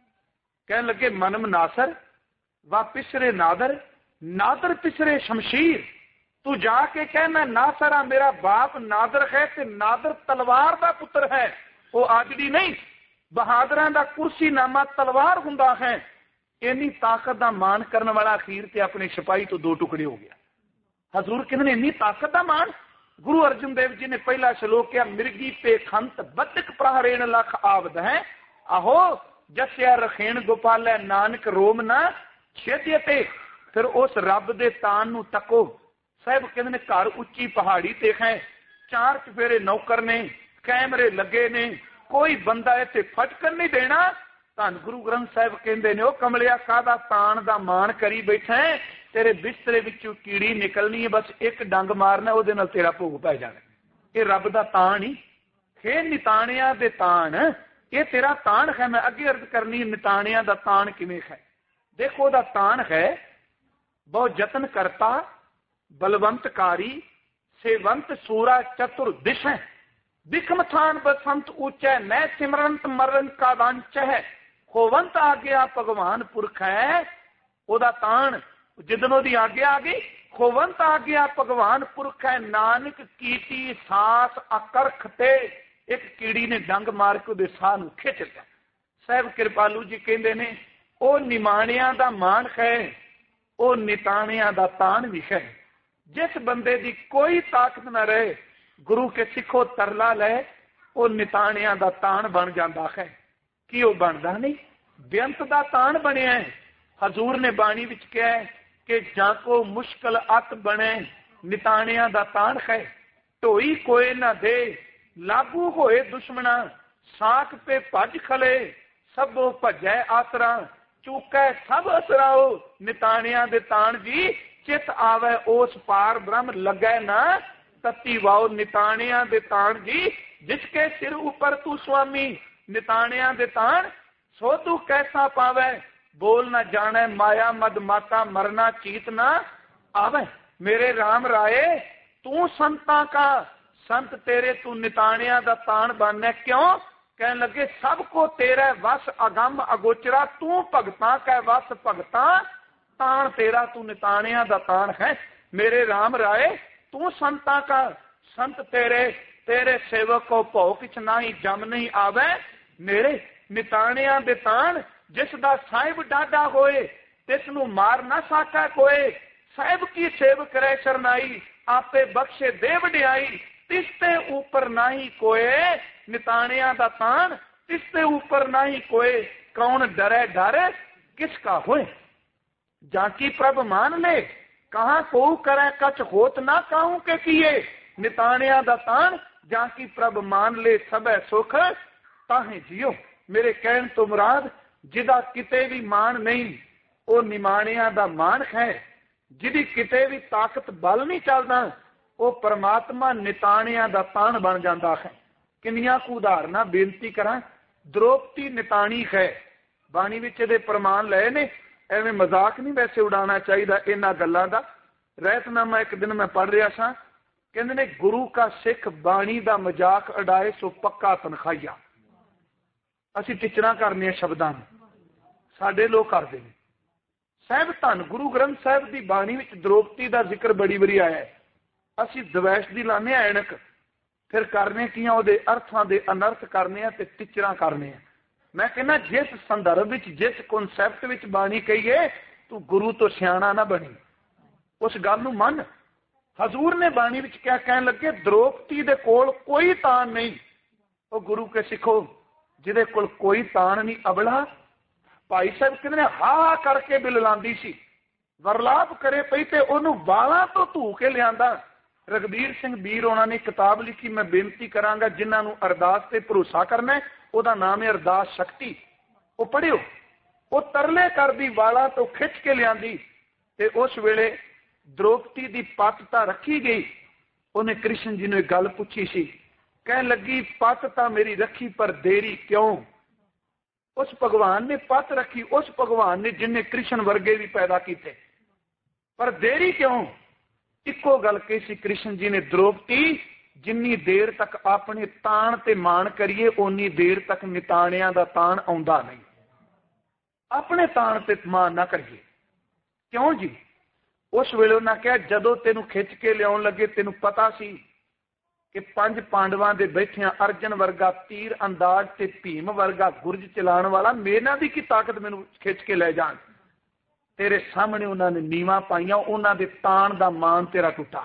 कहन लगे मनम नासर व पिछरे नादर नादर पिछरे शमशीर। तू जाके कह मैं नासरा मेरा बाप नादर है ते नादर तलवार का पुत्र है। वो आजड़ी नहीं बहादुरां दा कुर्सीनामा तलवार हुंदा है। इन्नी ताकत का मान करने वाला अखीर ते अपने सिपाही तो दो टुकड़े हो गया। हजूर कहने इन्नी ताकत का मान। गुरु अर्जन देव जी ने पहला श्लोक किया मिर्गी पे खंत बदक प्रहरेण लख आवद है आहो जस्या रखेण गोपाल नानक रोम ना छेदियते। फिर उस रब दे तान नूं तको। साहब कहते ने घर उच्ची पहाड़ी ते है चार चफेरे नौकर ने कैमरे लगे ने कोई बंदा इत्थे फटकन नहीं देना। धन गुरु ग्रंथ साहब कहते ने ओ कमलिया कादा तान दा मान करी बैठा है तेरे बिस्तरे विचों कीड़ी निकलनी है बस एक डंग मारना उहदे नाल तेरा भोग पै जाना। ये रब दा तान ही हे निताणिया दे तान ये तेरा तान है। मैं अगे अर्ज करनी निताणिया दा तान किवें है। देखो दा तान है बहुत जतन करता बलवंतकारी सेवंत सूरा चतुर दिश है बिखम थान बसंत ऊंचा न सिमरंत मरण का वंच है होवंत आ गया भगवान पुरख है। ओदा तान जिदन ओदी आज्ञा आ गई होवंत आ गया भगवान पुरख है। नानक कीती सास अकरख ते एक कीड़ी ने डंग मार के ओदे साह नूं खिच लिया। साहब कृपालू जी कहंदे ने ओ निमाणिया दा मान है ओ निताणिया दा तान भी है। जिस बंदे दी कोई ताकत न रहे गुरु के सिखो तरला ले वो निताणिया दा तान बन जाता है कि वो बनता नहीं बेअंत दा तान बनिया है। हजूर ने बाणी विच कहा है कि जाको मुश्किल अत बने निताणिया दा तान है। ढोई कोई ना दे लागू होए दुश्मना साख पे भज खले सबो भजै आसरा चूकै सब असराओ। निताणिया दे तान जी चित आवे उस पार ब्रह्म लगे ना तत्ती वाओ। निताणिया दे तान जी जिसके सिर ऊपर तू स्वामी निताणिया दे तान सो तू कैसा पावे। बोल ना जाने माया मद माता मरना चीत ना आवे। मेरे राम राये तू संता का संत तेरे तू निताणिया दा तान बनने क्यों। कहने लगे सबको तेरा वस अगम अगोचरा तू भगतां कै वस भगतां ताण तेरा तू निताणिया दा ताण है। मेरे राम राय तू संतां का संत तेरे, तेरे सेवक को भौ किछ नाही जम नहीं आवे। मेरे निताणिया दे ताण जिस दा साहिब डाडा होए तिस नूं मार ना सकै कोई। साहिब की सेव करे शरनाई आपे बख्शे दे वडियाई। तिसते ऊपर नाही कोई निताणिया दा ताण, तिसते ऊपर नाही कोई। कौन डरे डर किसका होए, जाकी प्रभ मान ले कहाँ को करे कछ होत ना कहूं के किए। निताणिया दा ताण जाकी प्रभ मान ले सबे सुख ताहे जियो। मेरे कहण तो मुराद जिदा किते भी मान नहीं वो निमाणिया दा मान है। जिदी किते भी ताकत बल नहीं चलदा वो परमात्मा निताणिया दा ताण बन जाता है। किन्नियां कु उदाहरणा बेनती करा। द्रौपदी निताणी है, बाणी विच दे प्रमाण लए ने। एवें मजाक नहीं वैसे उड़ाना चाहिए इन्हां गल्लां दा। रहतनामा एक दिन मैं पढ़ रहा सा, कहंदे ने गुरु का सिख बाणी दा मजाक उड़ाए सो पक्का तनखाइया। असी टिचरा करने शब्दां नूं, साडे लोग करदे ने। साहिब धन गुरु ग्रंथ साहिब की बाणी विच द्रौपदी का जिक्र बड़ी बारी आया है। असी दवैश दी लाने ऐनक, फिर करने की उहदे अर्थां दे अनर्थ करने ते टिचरा करने। मैं कहना जिस संदर्भ विच जिस कॉन्सैप्ट विच बाणी कहीए तू गुरु तो सियाणा ना बनी, उस गल नूं मन। हजूर ने बाणी विच क्या कहन लगे, द्रौपदी दे कोल कोई तान नहीं। वो गुरु के सिखो जिहदे कोल कोई तान नहीं अबला। भाई साहब कहते ने हा करके बिल लांदी सी, वरलाप करे पई ते ओनू वालां तो धू के लियांदा। रघबीर सिंह बीर उन्होंने ने किताब लिखी, मैं बेनती करांगा जिन्हां नूं अरदास ते भरोसा करना है, ਉਹਦਾ नाम है अरदास शक्ति। वो पढ़ियो। वो तरले करदी वाला तो खिंच के लियांदी ते उस वेले द्रौपदी दी पत तां रखी गई। उन्हें कृष्ण जी ने एक गल पूछी सी, कहन लगी पत तां मेरी रखी पर देरी क्यों। उस भगवान ने पत रखी, उस भगवान ने जिन्हें कृष्ण वर्गे भी पैदा किए, पर देरी क्यों। इको गल कही सी कृष्ण जी ने, द्रौपदी जिन्नी देर तक अपने ताण ते मान करिए उन्नी देर तक निताणिया दा ताण आउंदा नहीं। अपने ताण ते मान ना करिए। क्यों जी। उस वेले उन्हें कहा जदों तेनू खिंच के लियाउण लगे तेनू पता सी कि पंज पांडवां दे बैठिया अर्जन वर्गा तीर अंदाज ते भीम वर्गा गुरज चलाण वाला मेरे दी की ताकत मैनू खिंच के ले जाण। तेरे सामने उन्होंने नीवा पाइया, उन्होंने ताण दा मान तेरा टुटा।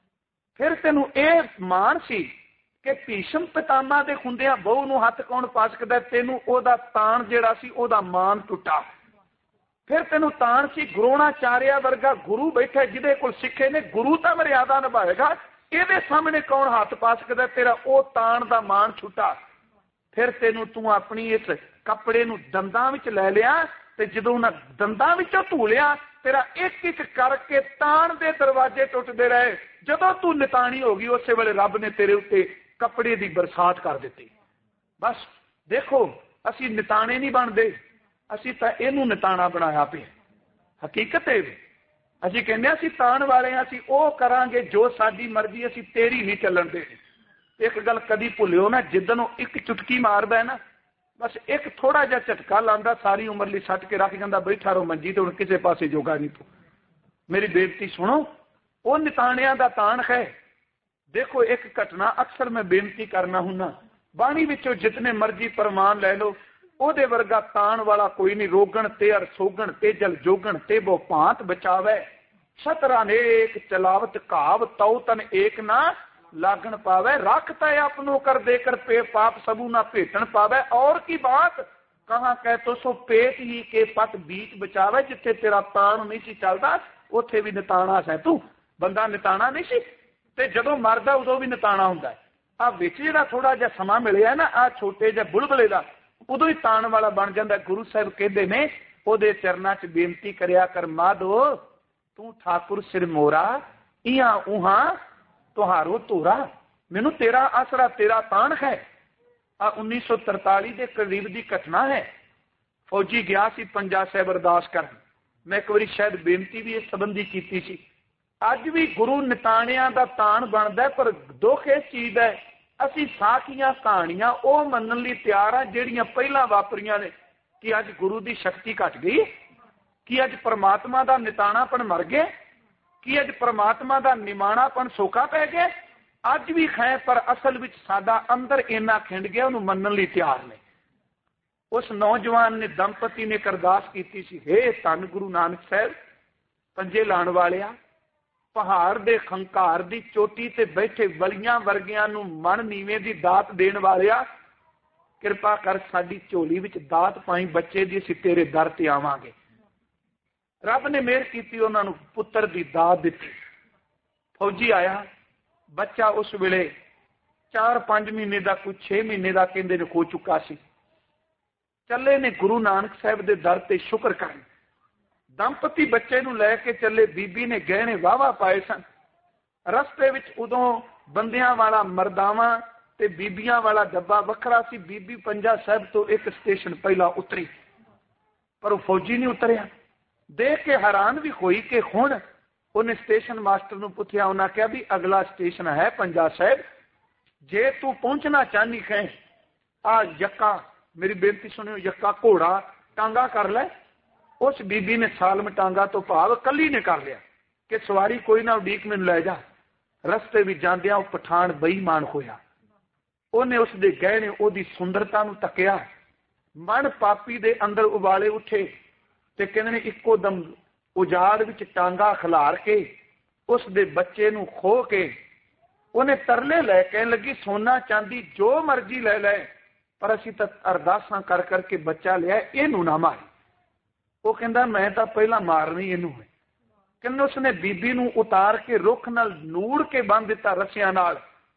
फिर तेनू यह मान सी कि भीषम पितामा दे हुंदियां बहु नूं हथ कौन पा सकदा, तेनू ओहदा ताण जिहड़ा सी ओहदा मान टुटा। फिर तेनू ताण सी द्रोणाचार्य वर्गा गुरु बैठा जिहदे कोल सिक्खे ने, गुरु तां मर्यादा निभाएगा, इहदे सामने कौन हाथ पा सकदा, तेरा ओ ताण दा मान छुटा। फिर तेनू तू अपनी इस कपड़े नूं दंदां विच लै लिया ते जदों उन्हां दंदां विचों धू लिया, तेरा एक एक करके ताण दे दरवाजे टुटदे रहे। जदों तू निताणी हो गई उस वेले रब ने तेरे उत्ते कपड़े की बरसात कर दी। बस देखो असी निताणे नहीं बनते, असी तो इनू निताणा बनाया पे। हकीकत है असी कहने असी ताण वाले असी वो करांगे जो साडी मर्जी, असी तेरी नहीं चलन दे। एक गल कदी भुलियो ना, जिदन एक चुटकी मारदा है ना, बस एक थोड़ा जिहा झटका लांदा सारी उम्र लई सट के रख जांदा, बैठा रहो मंजी ते हुण किसे पासे जोगा नहीं तू। मेरी बेनती सुनो, वो निताणिया दा ताण है। देखो एक घटना अक्सर मैं बेनती करना हुन्ना, बाणी विचों जितने मर्जी प्रमाण लै लो, ओदे वर्गा ताण वाला कोई नहीं। रोगण ते अर सोगण ते जल जोगण ते बो भांत बचावे, सतरा नेक चलावत घाव तौ तन एक ना लागण पावे। रखता है अपनों कर देकर पे पाप सबू ना भेटन पावे। और की बात कहाँ कह तो सो पेट ही के पत बीच बचावे। जिथे तेरा ताण नहीं सी चलदा उथे भी निताणा सै तू। बंदा निताणा नहीं सी ते जदों मरदा उदों भी निताणा हुंदा है। आ विच जिहड़ा थोड़ा जिहा समा मिलिया ना, आ छोटे जिहे बुलबुले दा, उदों ही ताण वाला बन जांदा। गुरु साहिब कहंदे ने ओदे चरनां च बेनती करिया कर माधो तू ठाकुर सिर मोरा, इहां उहां तुहारो तोरा, मैनू तेरा आसरा तेरा ताण है। आ उन्नीस सौ तरताली के करीब की घटना है। फौजी गया सी पंजा साहिब अरदास कर। मैं एक बार शायद बेनती भी इस संबंधी की सी। अज भी गुरु निताणिया का ताण बनता है, पर दुख इस चीज है असी साखियां कहानियां वो मनन लई तैयार हाँ जिहड़ियां पहलां वापरियां ने। कि अज गुरु की शक्ति घट गई, कि अज परमात्मा का निताणापन मर गया, कि अज परमात्मा का निमाणापन सोका पै गया। अज भी है पर असल विच साडा अंदर इन्ना खिंड गया, उन्होंने मनन लई तैयार ने। उस नौजवान ने दंपति ने एक अरदास की सी, हे धन गुरु नानक साहब, पंजे लाण वालिया, पहाड़ दे खंकार दी चोटी ते बैठे वलियां वर्गियां नूं मन नीवें दी दात देण वालिया, किरपा कर साडी झोली विच दात पाई, बच्चे दी असीं तेरे दर ते आवांगे। रब ने मेहर की, उन्होंने पुत्र की दात दी। फौजी आया, बच्चा उस वेले चार पांच महीने का, कुछ छे महीने का कहते ने हो चुका सी। चले ने गुरु नानक साहब के दर ते शुक्र कर। दंपति बच्चे नूं लैके चले, बीबी ने गहने वाहवा पाए सन। रस्ते विच उदों बंदियां वाला मरदावा ते बीबियां वाला डब्बा वखरा सी। बीबी पंजा साहब तो एक स्टेशन पहला उतरी, पर वो फौजी नहीं उतरिया। देख के हैरान भी होई कि हुण उन्हें स्टेशन मास्टर नूं पुछया, उन्हें कहा भी अगला स्टेशन है पंजा साहब, जे तू पहुंचना चाहनी है आ यक्का, मेरी बेनती सुनियो, यक्का घोड़ा टांगा कर ले। उस बीबी ने सालम टांगा तो भाव कली ने कर लिया कि सवारी कोई ना उड़ीक मैनूं लै जा। रस्ते भी जांदियां वो पठान बेईमान होया। उन्हें उसके गहने, उसकी सुंदरता नूं तकिया, मन पापी दे अंदर उबाले उठे ते कहंदे ने इक्को दम उजाड़ विच टांगा खिलार के उस दे बच्चे नूं खो के उन्हें तरले लै, कहन लगी सोना चांदी जो मर्जी ले लै, पर असीं तां अरदासां कर करके बच्चा लिया, इहनूं ना मार। वो कहंदा मैं तां पहला मारनी इहनूं है। कहंदे उसने बीबी नूं उतार के रुख नाल नूड़ के बंध दिता रस्सियां नाल,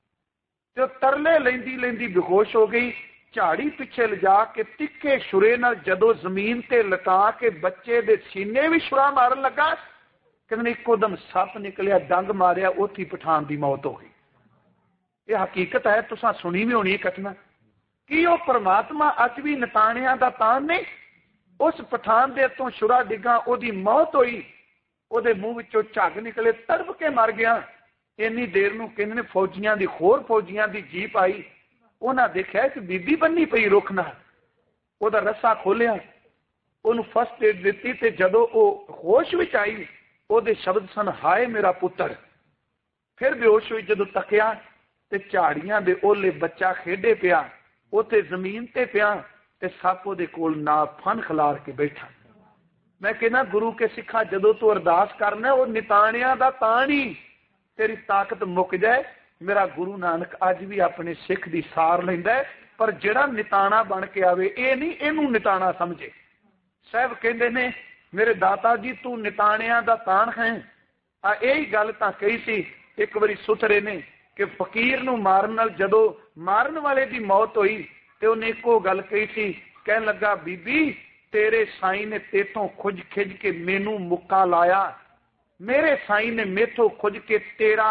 ते तरले लैंदी लैंदी बेहोश हो गई। झाड़ी पिछे लिजा के तिखे छुरे नाल जदों जमीन ते लटा के बच्चे दे सीने भी छुरा मारन लगा, कहंदे इक्को दम सप निकलिया, डंग मारिया, उत्थे पठान की मौत हो गई। यह हकीकत है, तुसां सुनी भी होनी घटना कि वह परमात्मा अज भी निताणियां दा तान नहीं। उस पठान दे हत्थों छुरा डिगा, ओदी मौत हुई, ओदे मुंह विचों झग निकले, तड़प के मर गया। इन्नी देर नूं कहंदे ने फौजियां दी, होर फौजियां दी जीप आई। उन्हें देखा कि बीबी बन्नी पई रुख नाल, ओदा रस्सा खोलिया, उन्हें फस्ट एड दिती, ते जदों वो होश विच आई, ओदे शब्द सन, हाय मेरा पुत्र। फिर बेहोश हुई, जदों तकिया ते झाड़ियां दे ओले बच्चा खेडे पिया, उत्ते जमीन ते पिया, ते सप उहदे कोल ना फन खिलार के बैठा। मैं कहना गुरु के सिखा, जदों तू अरदास करना वो निताणियां दा ताण ही तेरी ताकत मुक जाए। मेरा गुरु नानक अज भी अपने सिख की सार लैंदा है, पर जिहड़ा निताणा बन के आवे ये नहीं इहनूं निताणा समझे। साहब कहंदे ने मेरे दाता जी तू निताणियां दा ताण है। आ यही गल तां कही सी एक बारी सुथरे ने कि फकीर नूं मारन नाल जदों मारन वाले की मौत हुई ते उन्हें एको गल कही सी, कहन लगा बीबी तेरे साईं ने तेतों खुज खिज के मैनू मुक्का लाया, मेरे साई ने मेथों खुज के तेरा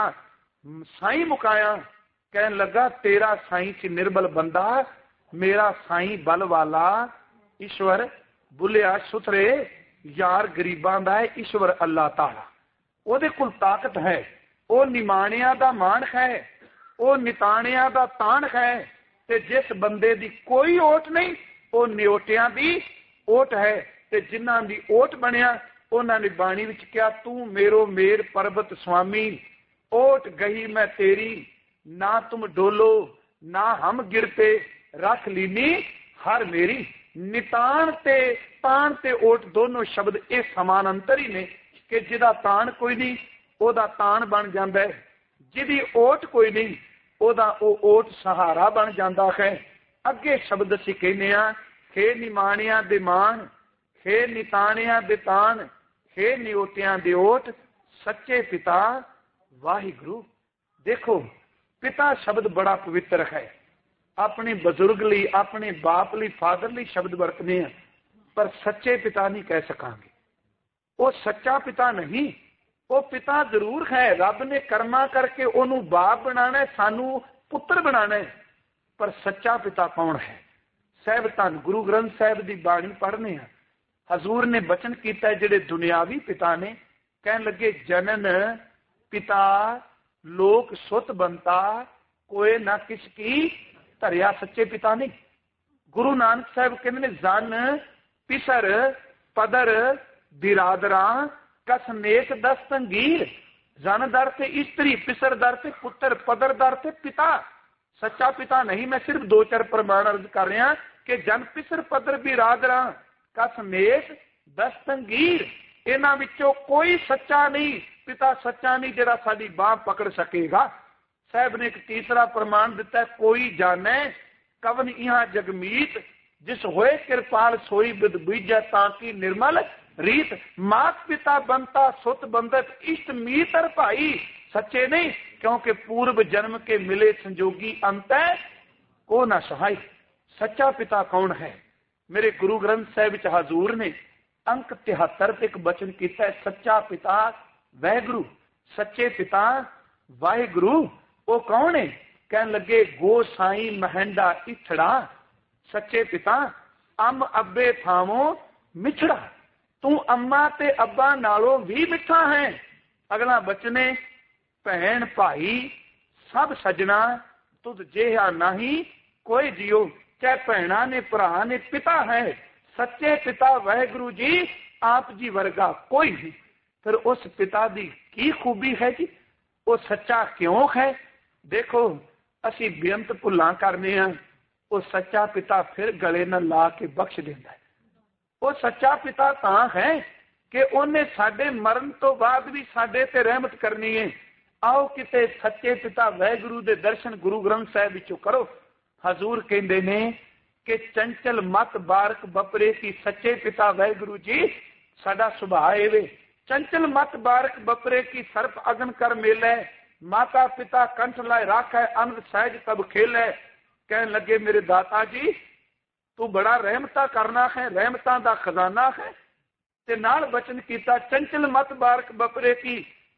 साई मुकाया। कहन लगा तेरा साई सी निर्बल बंदा, मेरा साई बल वाला ईश्वर बुलिया सुथरे यार गरीबां दा है ईश्वर अल्लाह ताला। ओदे कोल ताकत है, वो निमाणियां दा मान है, वो निताणियां दा ताण है। ते जिस बंदे दी कोई ओट नहीं वो निओटियां दी ओट है। ते जिन्हां दी ओट बनिया उन्होंने बाणी विच कहा तू मेरो मेर पर्वत स्वामी, ओट गही मैं तेरी, ना तुम डोलो ना हम गिरते, रख लीनी हर मेरी। नितान ते तान ते ओट दोनों शब्द ये समान अंतर ही ने कि जिदा तान कोई नहीं ओदा तान बन जाता है, जिदी ओट कोई नहीं ओदा ओ ओट सहारा बन जाता है। अगे शब्द असीं कहने आ, हे निमाणियां दे मान, हे निताणियां दे तान, हे निओटियां दे ओट, सच्चे पिता वाहिगुरु। देखो पिता शब्द बड़ा पवित्र है, अपने बजुर्ग लिए अपने बाप लिए फादर लिए शब्द वरतने हैं, पर सच्चे पिता नहीं कह सकांगे। वो सच्चा पिता नहीं, वो पिता जरूर है, रब ने कर्मा करके उन्होंने बाप बनाना है, सानू पुत्र बनाना है, पर सच्चा पिता कौन है? साहब धन गुरु ग्रंथ साहब की बाणी पढ़ने हैं, हजूर ने बचन किया जिहड़े दुनियावी पिता ने, कहन लगे जनन पिता लोक सुत बनता, कोई ना किसकी धरिया। सच्चे पिता नहीं। गुरु नानक साहब कहते जन पिसर पदर बिरादरा कस नेक दस तंगीर, जन दर ते स्त्री, पिसर दर ते पुत्र, पदर दर ते पिता। सच्चा पिता नहीं, मैं सिर्फ दो चार प्रमाण अर्ज कर रहा कि जन पिसर पदर बिरादरा कस नेक दस तंगीर, इन्हां विचों कोई सच्चा नहीं, पिता सच्चा नहीं जिहड़ा साडी बाह पकड़ सकेगा। साहब ने एक तीसरा प्रमाण दिता है, कोई जाने कवन इहा जगमीत, जिस होए कृपाल सोई बिद बीजा ताकि निर्मल रीत। मात पिता बनता सुत बंदत, इष्ट मीतर भाई, सच्चे नहीं क्योंकि पूर्व जन्म के मिले संजोगी, अंत है को ना सहाय। सच्चा पिता कौन है? मेरे गुरु ग्रंथ साहिब च हजूर ने अंक तिहत्तर एक बचन किया है, सच्चा पिता वाहिगुरु। सच्चे पिता वाहिगुरु वो कौन है? कह लगे गो साई महंडा इथड़ा, सच्चे पिता अम अब्बे थावो मिछड़ा, तू अम्मा ते अब्बा नालों भी मिठा है। अगला बचने भैन भाई सब सजना, तुद जेहा नहीं कोई जियो, चाहे भैना ने भरा ने पिता है। सच्चे पिता वाहिगुरु जी आप जी वर्गा कोई नहीं। फिर उस पिता की की खूबी है जी, वो सच्चा क्यों है? देखो असी बेअंत भुलां करने हैं, वो सच्चा पिता फिर गले न ला के बख्श देता है। वो सच्चा पिता तां है कि उन्हें साडे मरण तो बाद भी साडे ते रहमत करनी है। आओ किते सच्चे पिता वाहिगुरु दे दर्शन गुरु ग्रंथ साहिब विचों करो। हजूर कहंदे ने कि चंचल मत बारक बपरे की, सच्चे पिता वाहिगुरु जी साडा सुभाव एवे, चंचल मत बारक बपरे की, सर्प अगन कर मेले, माता पिता कंठ लाए राखै, अनंद सहज तब खेले। कहन लगे मेरे दाता जी तू बड़ा रहमता करना है, रहमता दा खजाना है। ते नाल बचन कीता, चंचल मत बारक बपरे की,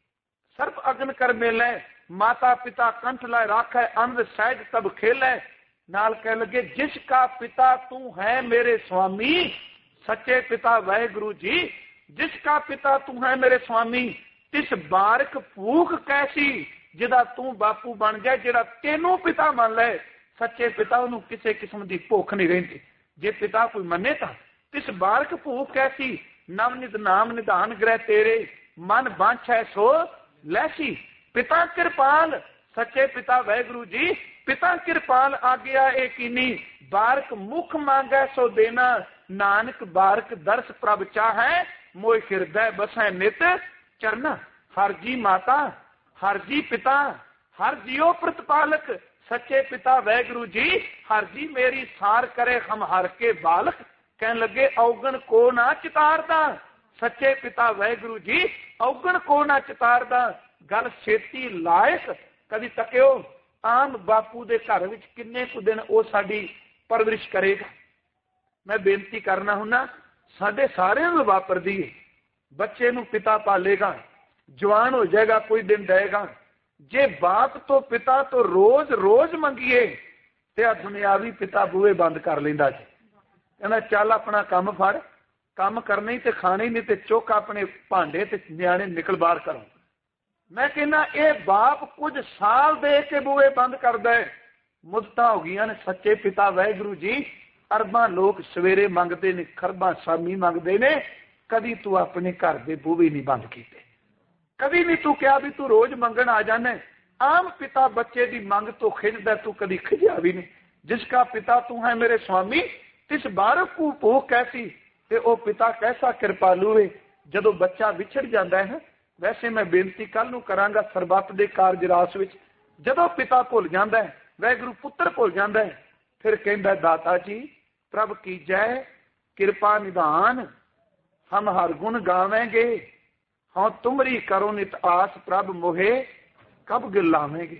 सर्प अगन कर मेले, माता पिता कंठ लाए राखै, अनंद सहज तब खेले। नाल कह लगे जिसका पिता तू है मेरे स्वामी, सच्चे पिता वाहिगुरु जी जिसका पिता तू है मेरे स्वामी, तिस बारक भूख कैसी, जिदा तू बापू बन जाए, जिहड़ा तेनों पिता मान ले। सच्चे पिता उन्होंने किसी किस्म की भुख नहीं रही। जे पिता कोई मने तो तिस बारक भूख कैसी, नव निध नाम निधान ग्रह तेरे, मन बांछ है सो लैसी। पिता कृपाल, सच्चे पिता वाहिगुरु जी पिता कृपाल आज्ञा एकीनी, बारक मुख मांगे सो देना, नानक बारक दर्श प्रभ चाहे, मोह हृदय बसै नित चरना। हर जी माता हर जी पिता हर जियो प्रतिपालक, सच्चे पिता वाहिगुरु जी हर जी मेरी सार करे, हम हर के बालक। कहने लगे औगण को ना चितारदा, सच्चे पिता वाहिगुरु जी औगण को ना चितारदा। गल छेती लायक कभी तकियो, आम बापू दे घर विच किन्ने कु दिन वो साडी परवरिश करेगा। मैं बेनती करना हुन्ना साडे सारिਆਂ ਨੂੰ वापरदी है, बच्चे नूं पिता पालेगा, जवान हो जाएगा, कोई दिन देगा। जे बाप तो पिता तो रोज रोज मंगीए ते आ दुनियावी पिता बूहे बंद कर लेंदा जी, कहना चल अपना काम फड़, काम करना ही ते खाने नहीं ते चुक अपने भांडे ते न्याणे निकल बाहर करो। मैं कहना ये बाप कुछ साल दे के बूहे बंद कर दे, मुद्दतां हो गई ने। सच्चे पिता वाहिगुरु जी अरबां लोग सवेरे मंगते ने, खरबां शामी मंगते ने, कभी तू अपने घर के बूहे नहीं बंद किए, कभी नहीं तू क्या भी तू रोज मंगन आ जाने। आम पिता बच्चे की मंग तो खिजदा, तू कभी खिजिया भी नहीं। जिसका पिता तू है मेरे स्वामी, तिस बारक को भूख कैसी, ते ओ पिता कैसा कृपालु है। जदों बच्चा विछड़ जाता है, वैसे मैं बेनती कल नूं करांगा सरबत दे कारज रास विच, जदों पिता भुल जाता है, वाहिगुरू पुत्र भुल जाता है, फिर कहंदा दाता जी प्रभ की जय कृपा निधान, हम हर गुण गावेंगे, हाँ तुमरी करो नित आस, प्रभ मोहे कब गिलावेंगे।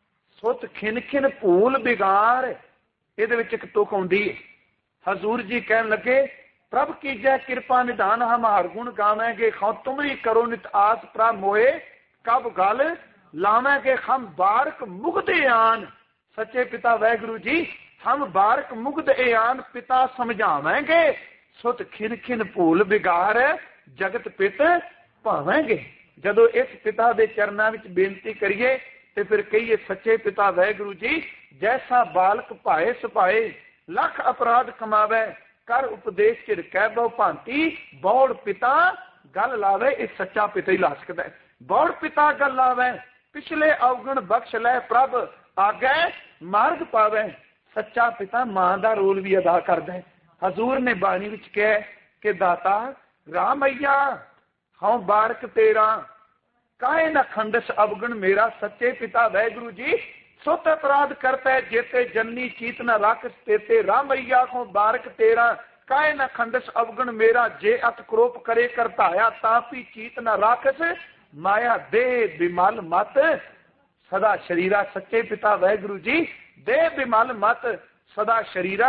सुत खिन खिन भूल बिगार, इहदे विच एक तुक आउंदी है। हजूर जी कहन लगे प्रभ की जय कृपा निधान, हम हर गुण गावेंगे, हाँ तुमरी करो नित आस, प्रभ मोहे कब गल लावेंगे। हम बारक मुग्ध आन, सच्चे पिता वाहिगुरू जी हम बारक मुग्ध आन, पिता समझावेंगे। सुत खिन खिन भूल बिगार, जगत पित भावेंगे। जदों इस पिता के चरणों में बेनती करिए तो फिर कहिए सच्चे पिता वाहिगुरू जी जैसा बालक भाए सुभाए, लख अपराध कमावे, कर उपदेश झिड़कै बहु भांति बौड़ पिता गल लावे। ये सच्चा पिता ही ला सकता है। बौड़ पिता गल लावे पिछले अवगुण बख्श लै प्रभ आगे मार्ग पावे। सच्चा पिता मां का रोल भी अदा करता है। हजूर ने बाणी विच कहा कि दाता राम मैया हाँ बारक तेरा काहे न खंडस अवगुण मेरा। सच्चे पिता वाहिगुरु जी सुत अपराध करता है जेते जननी चीत न राख तेते। राम मैया को बारक तेरा काहे न खंडस अवगुण मेरा। जे अत क्रोप करे करताया तापी चीत न राखस माया दे बिमल मत सदा शरीरा। सच्चे पिता वाहिगुरु जी दे बिमल मत सदा शरीरा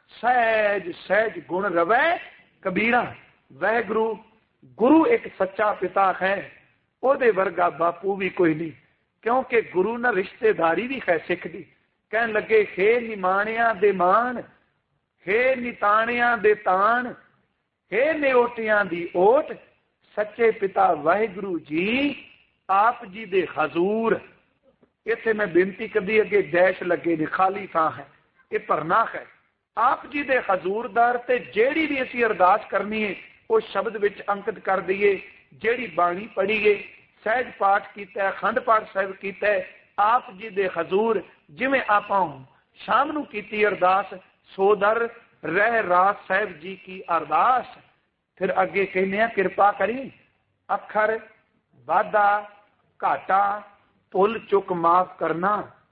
सहज सहज गुण रवै कबीरा। वाहिगुरु गुरु एक सच्चा पिता है। ओदे वर्गा बापू भी कोई नहीं क्योंकि गुरु न रिश्तेदारी भी है सिख दी। कहन लगे हे निमाणिया दे मान हे निताणिया दे तान हे निओटिया दी ओट। सच्चे पिता वाहिगुरु जी आप जी दे हजूर। इत्थे मैं बेनती कदी अगे डैश लगे ने खाली थां है ये भरना है। आप जी दे हजूर दर ते जेड़ी भी असी अरदास करनी है वो शब्द विच अंकित कर दईए। जेड़ी बाणी पढ़ीए सहज पाठ किया अखंड पाठ साहिब किया आप जी दे हजूर जिवें आपां शाम नूं कीती अरदास सो दर रह रास साहिब जी की अरदास। फिर अगे कहने कृपा करी अखर वाधा घाटा भुल चुक माफ करना।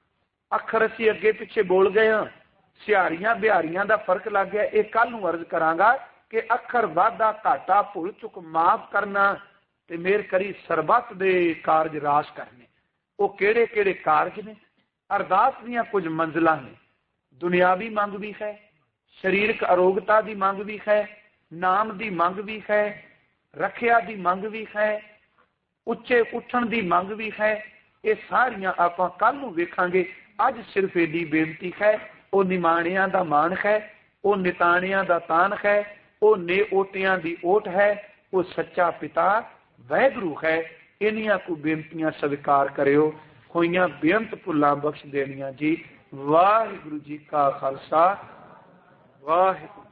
अखर असी अगे पिछे बोल गए हाँ सिहारियां बिहारियां का फर्क लग गया। ये कल नूं अर्ज करांगा कि अखर वाधा घाटा भुल चुक माफ करना ते मेर करी सरबत दे कारज रास करने। वो केड़े केड़े कारज ने। अरदास दीयां कुछ मंजिलां ने। दुनियावी मंग भी है शरीरक अरोगता की मंग भी है नाम की मंग भी है रखिया की मंग भी है उच्चे उठण की मंग भी है। ये सारियां आपां कल नूं वेखांगे। अज सिर्फ एडी बेनती है वो निमाणियां दा मान है वो निताणियां दा तान है वो ने ओटियां दी ओट है वो सच्चा पिता वाहिगुरु है। इन्हियां को बेनतियां स्वीकार करियो होइयां बेअंत भुलां बख्श देनियां जी। वाहिगुरु जी का खालसा वाहिगुरु।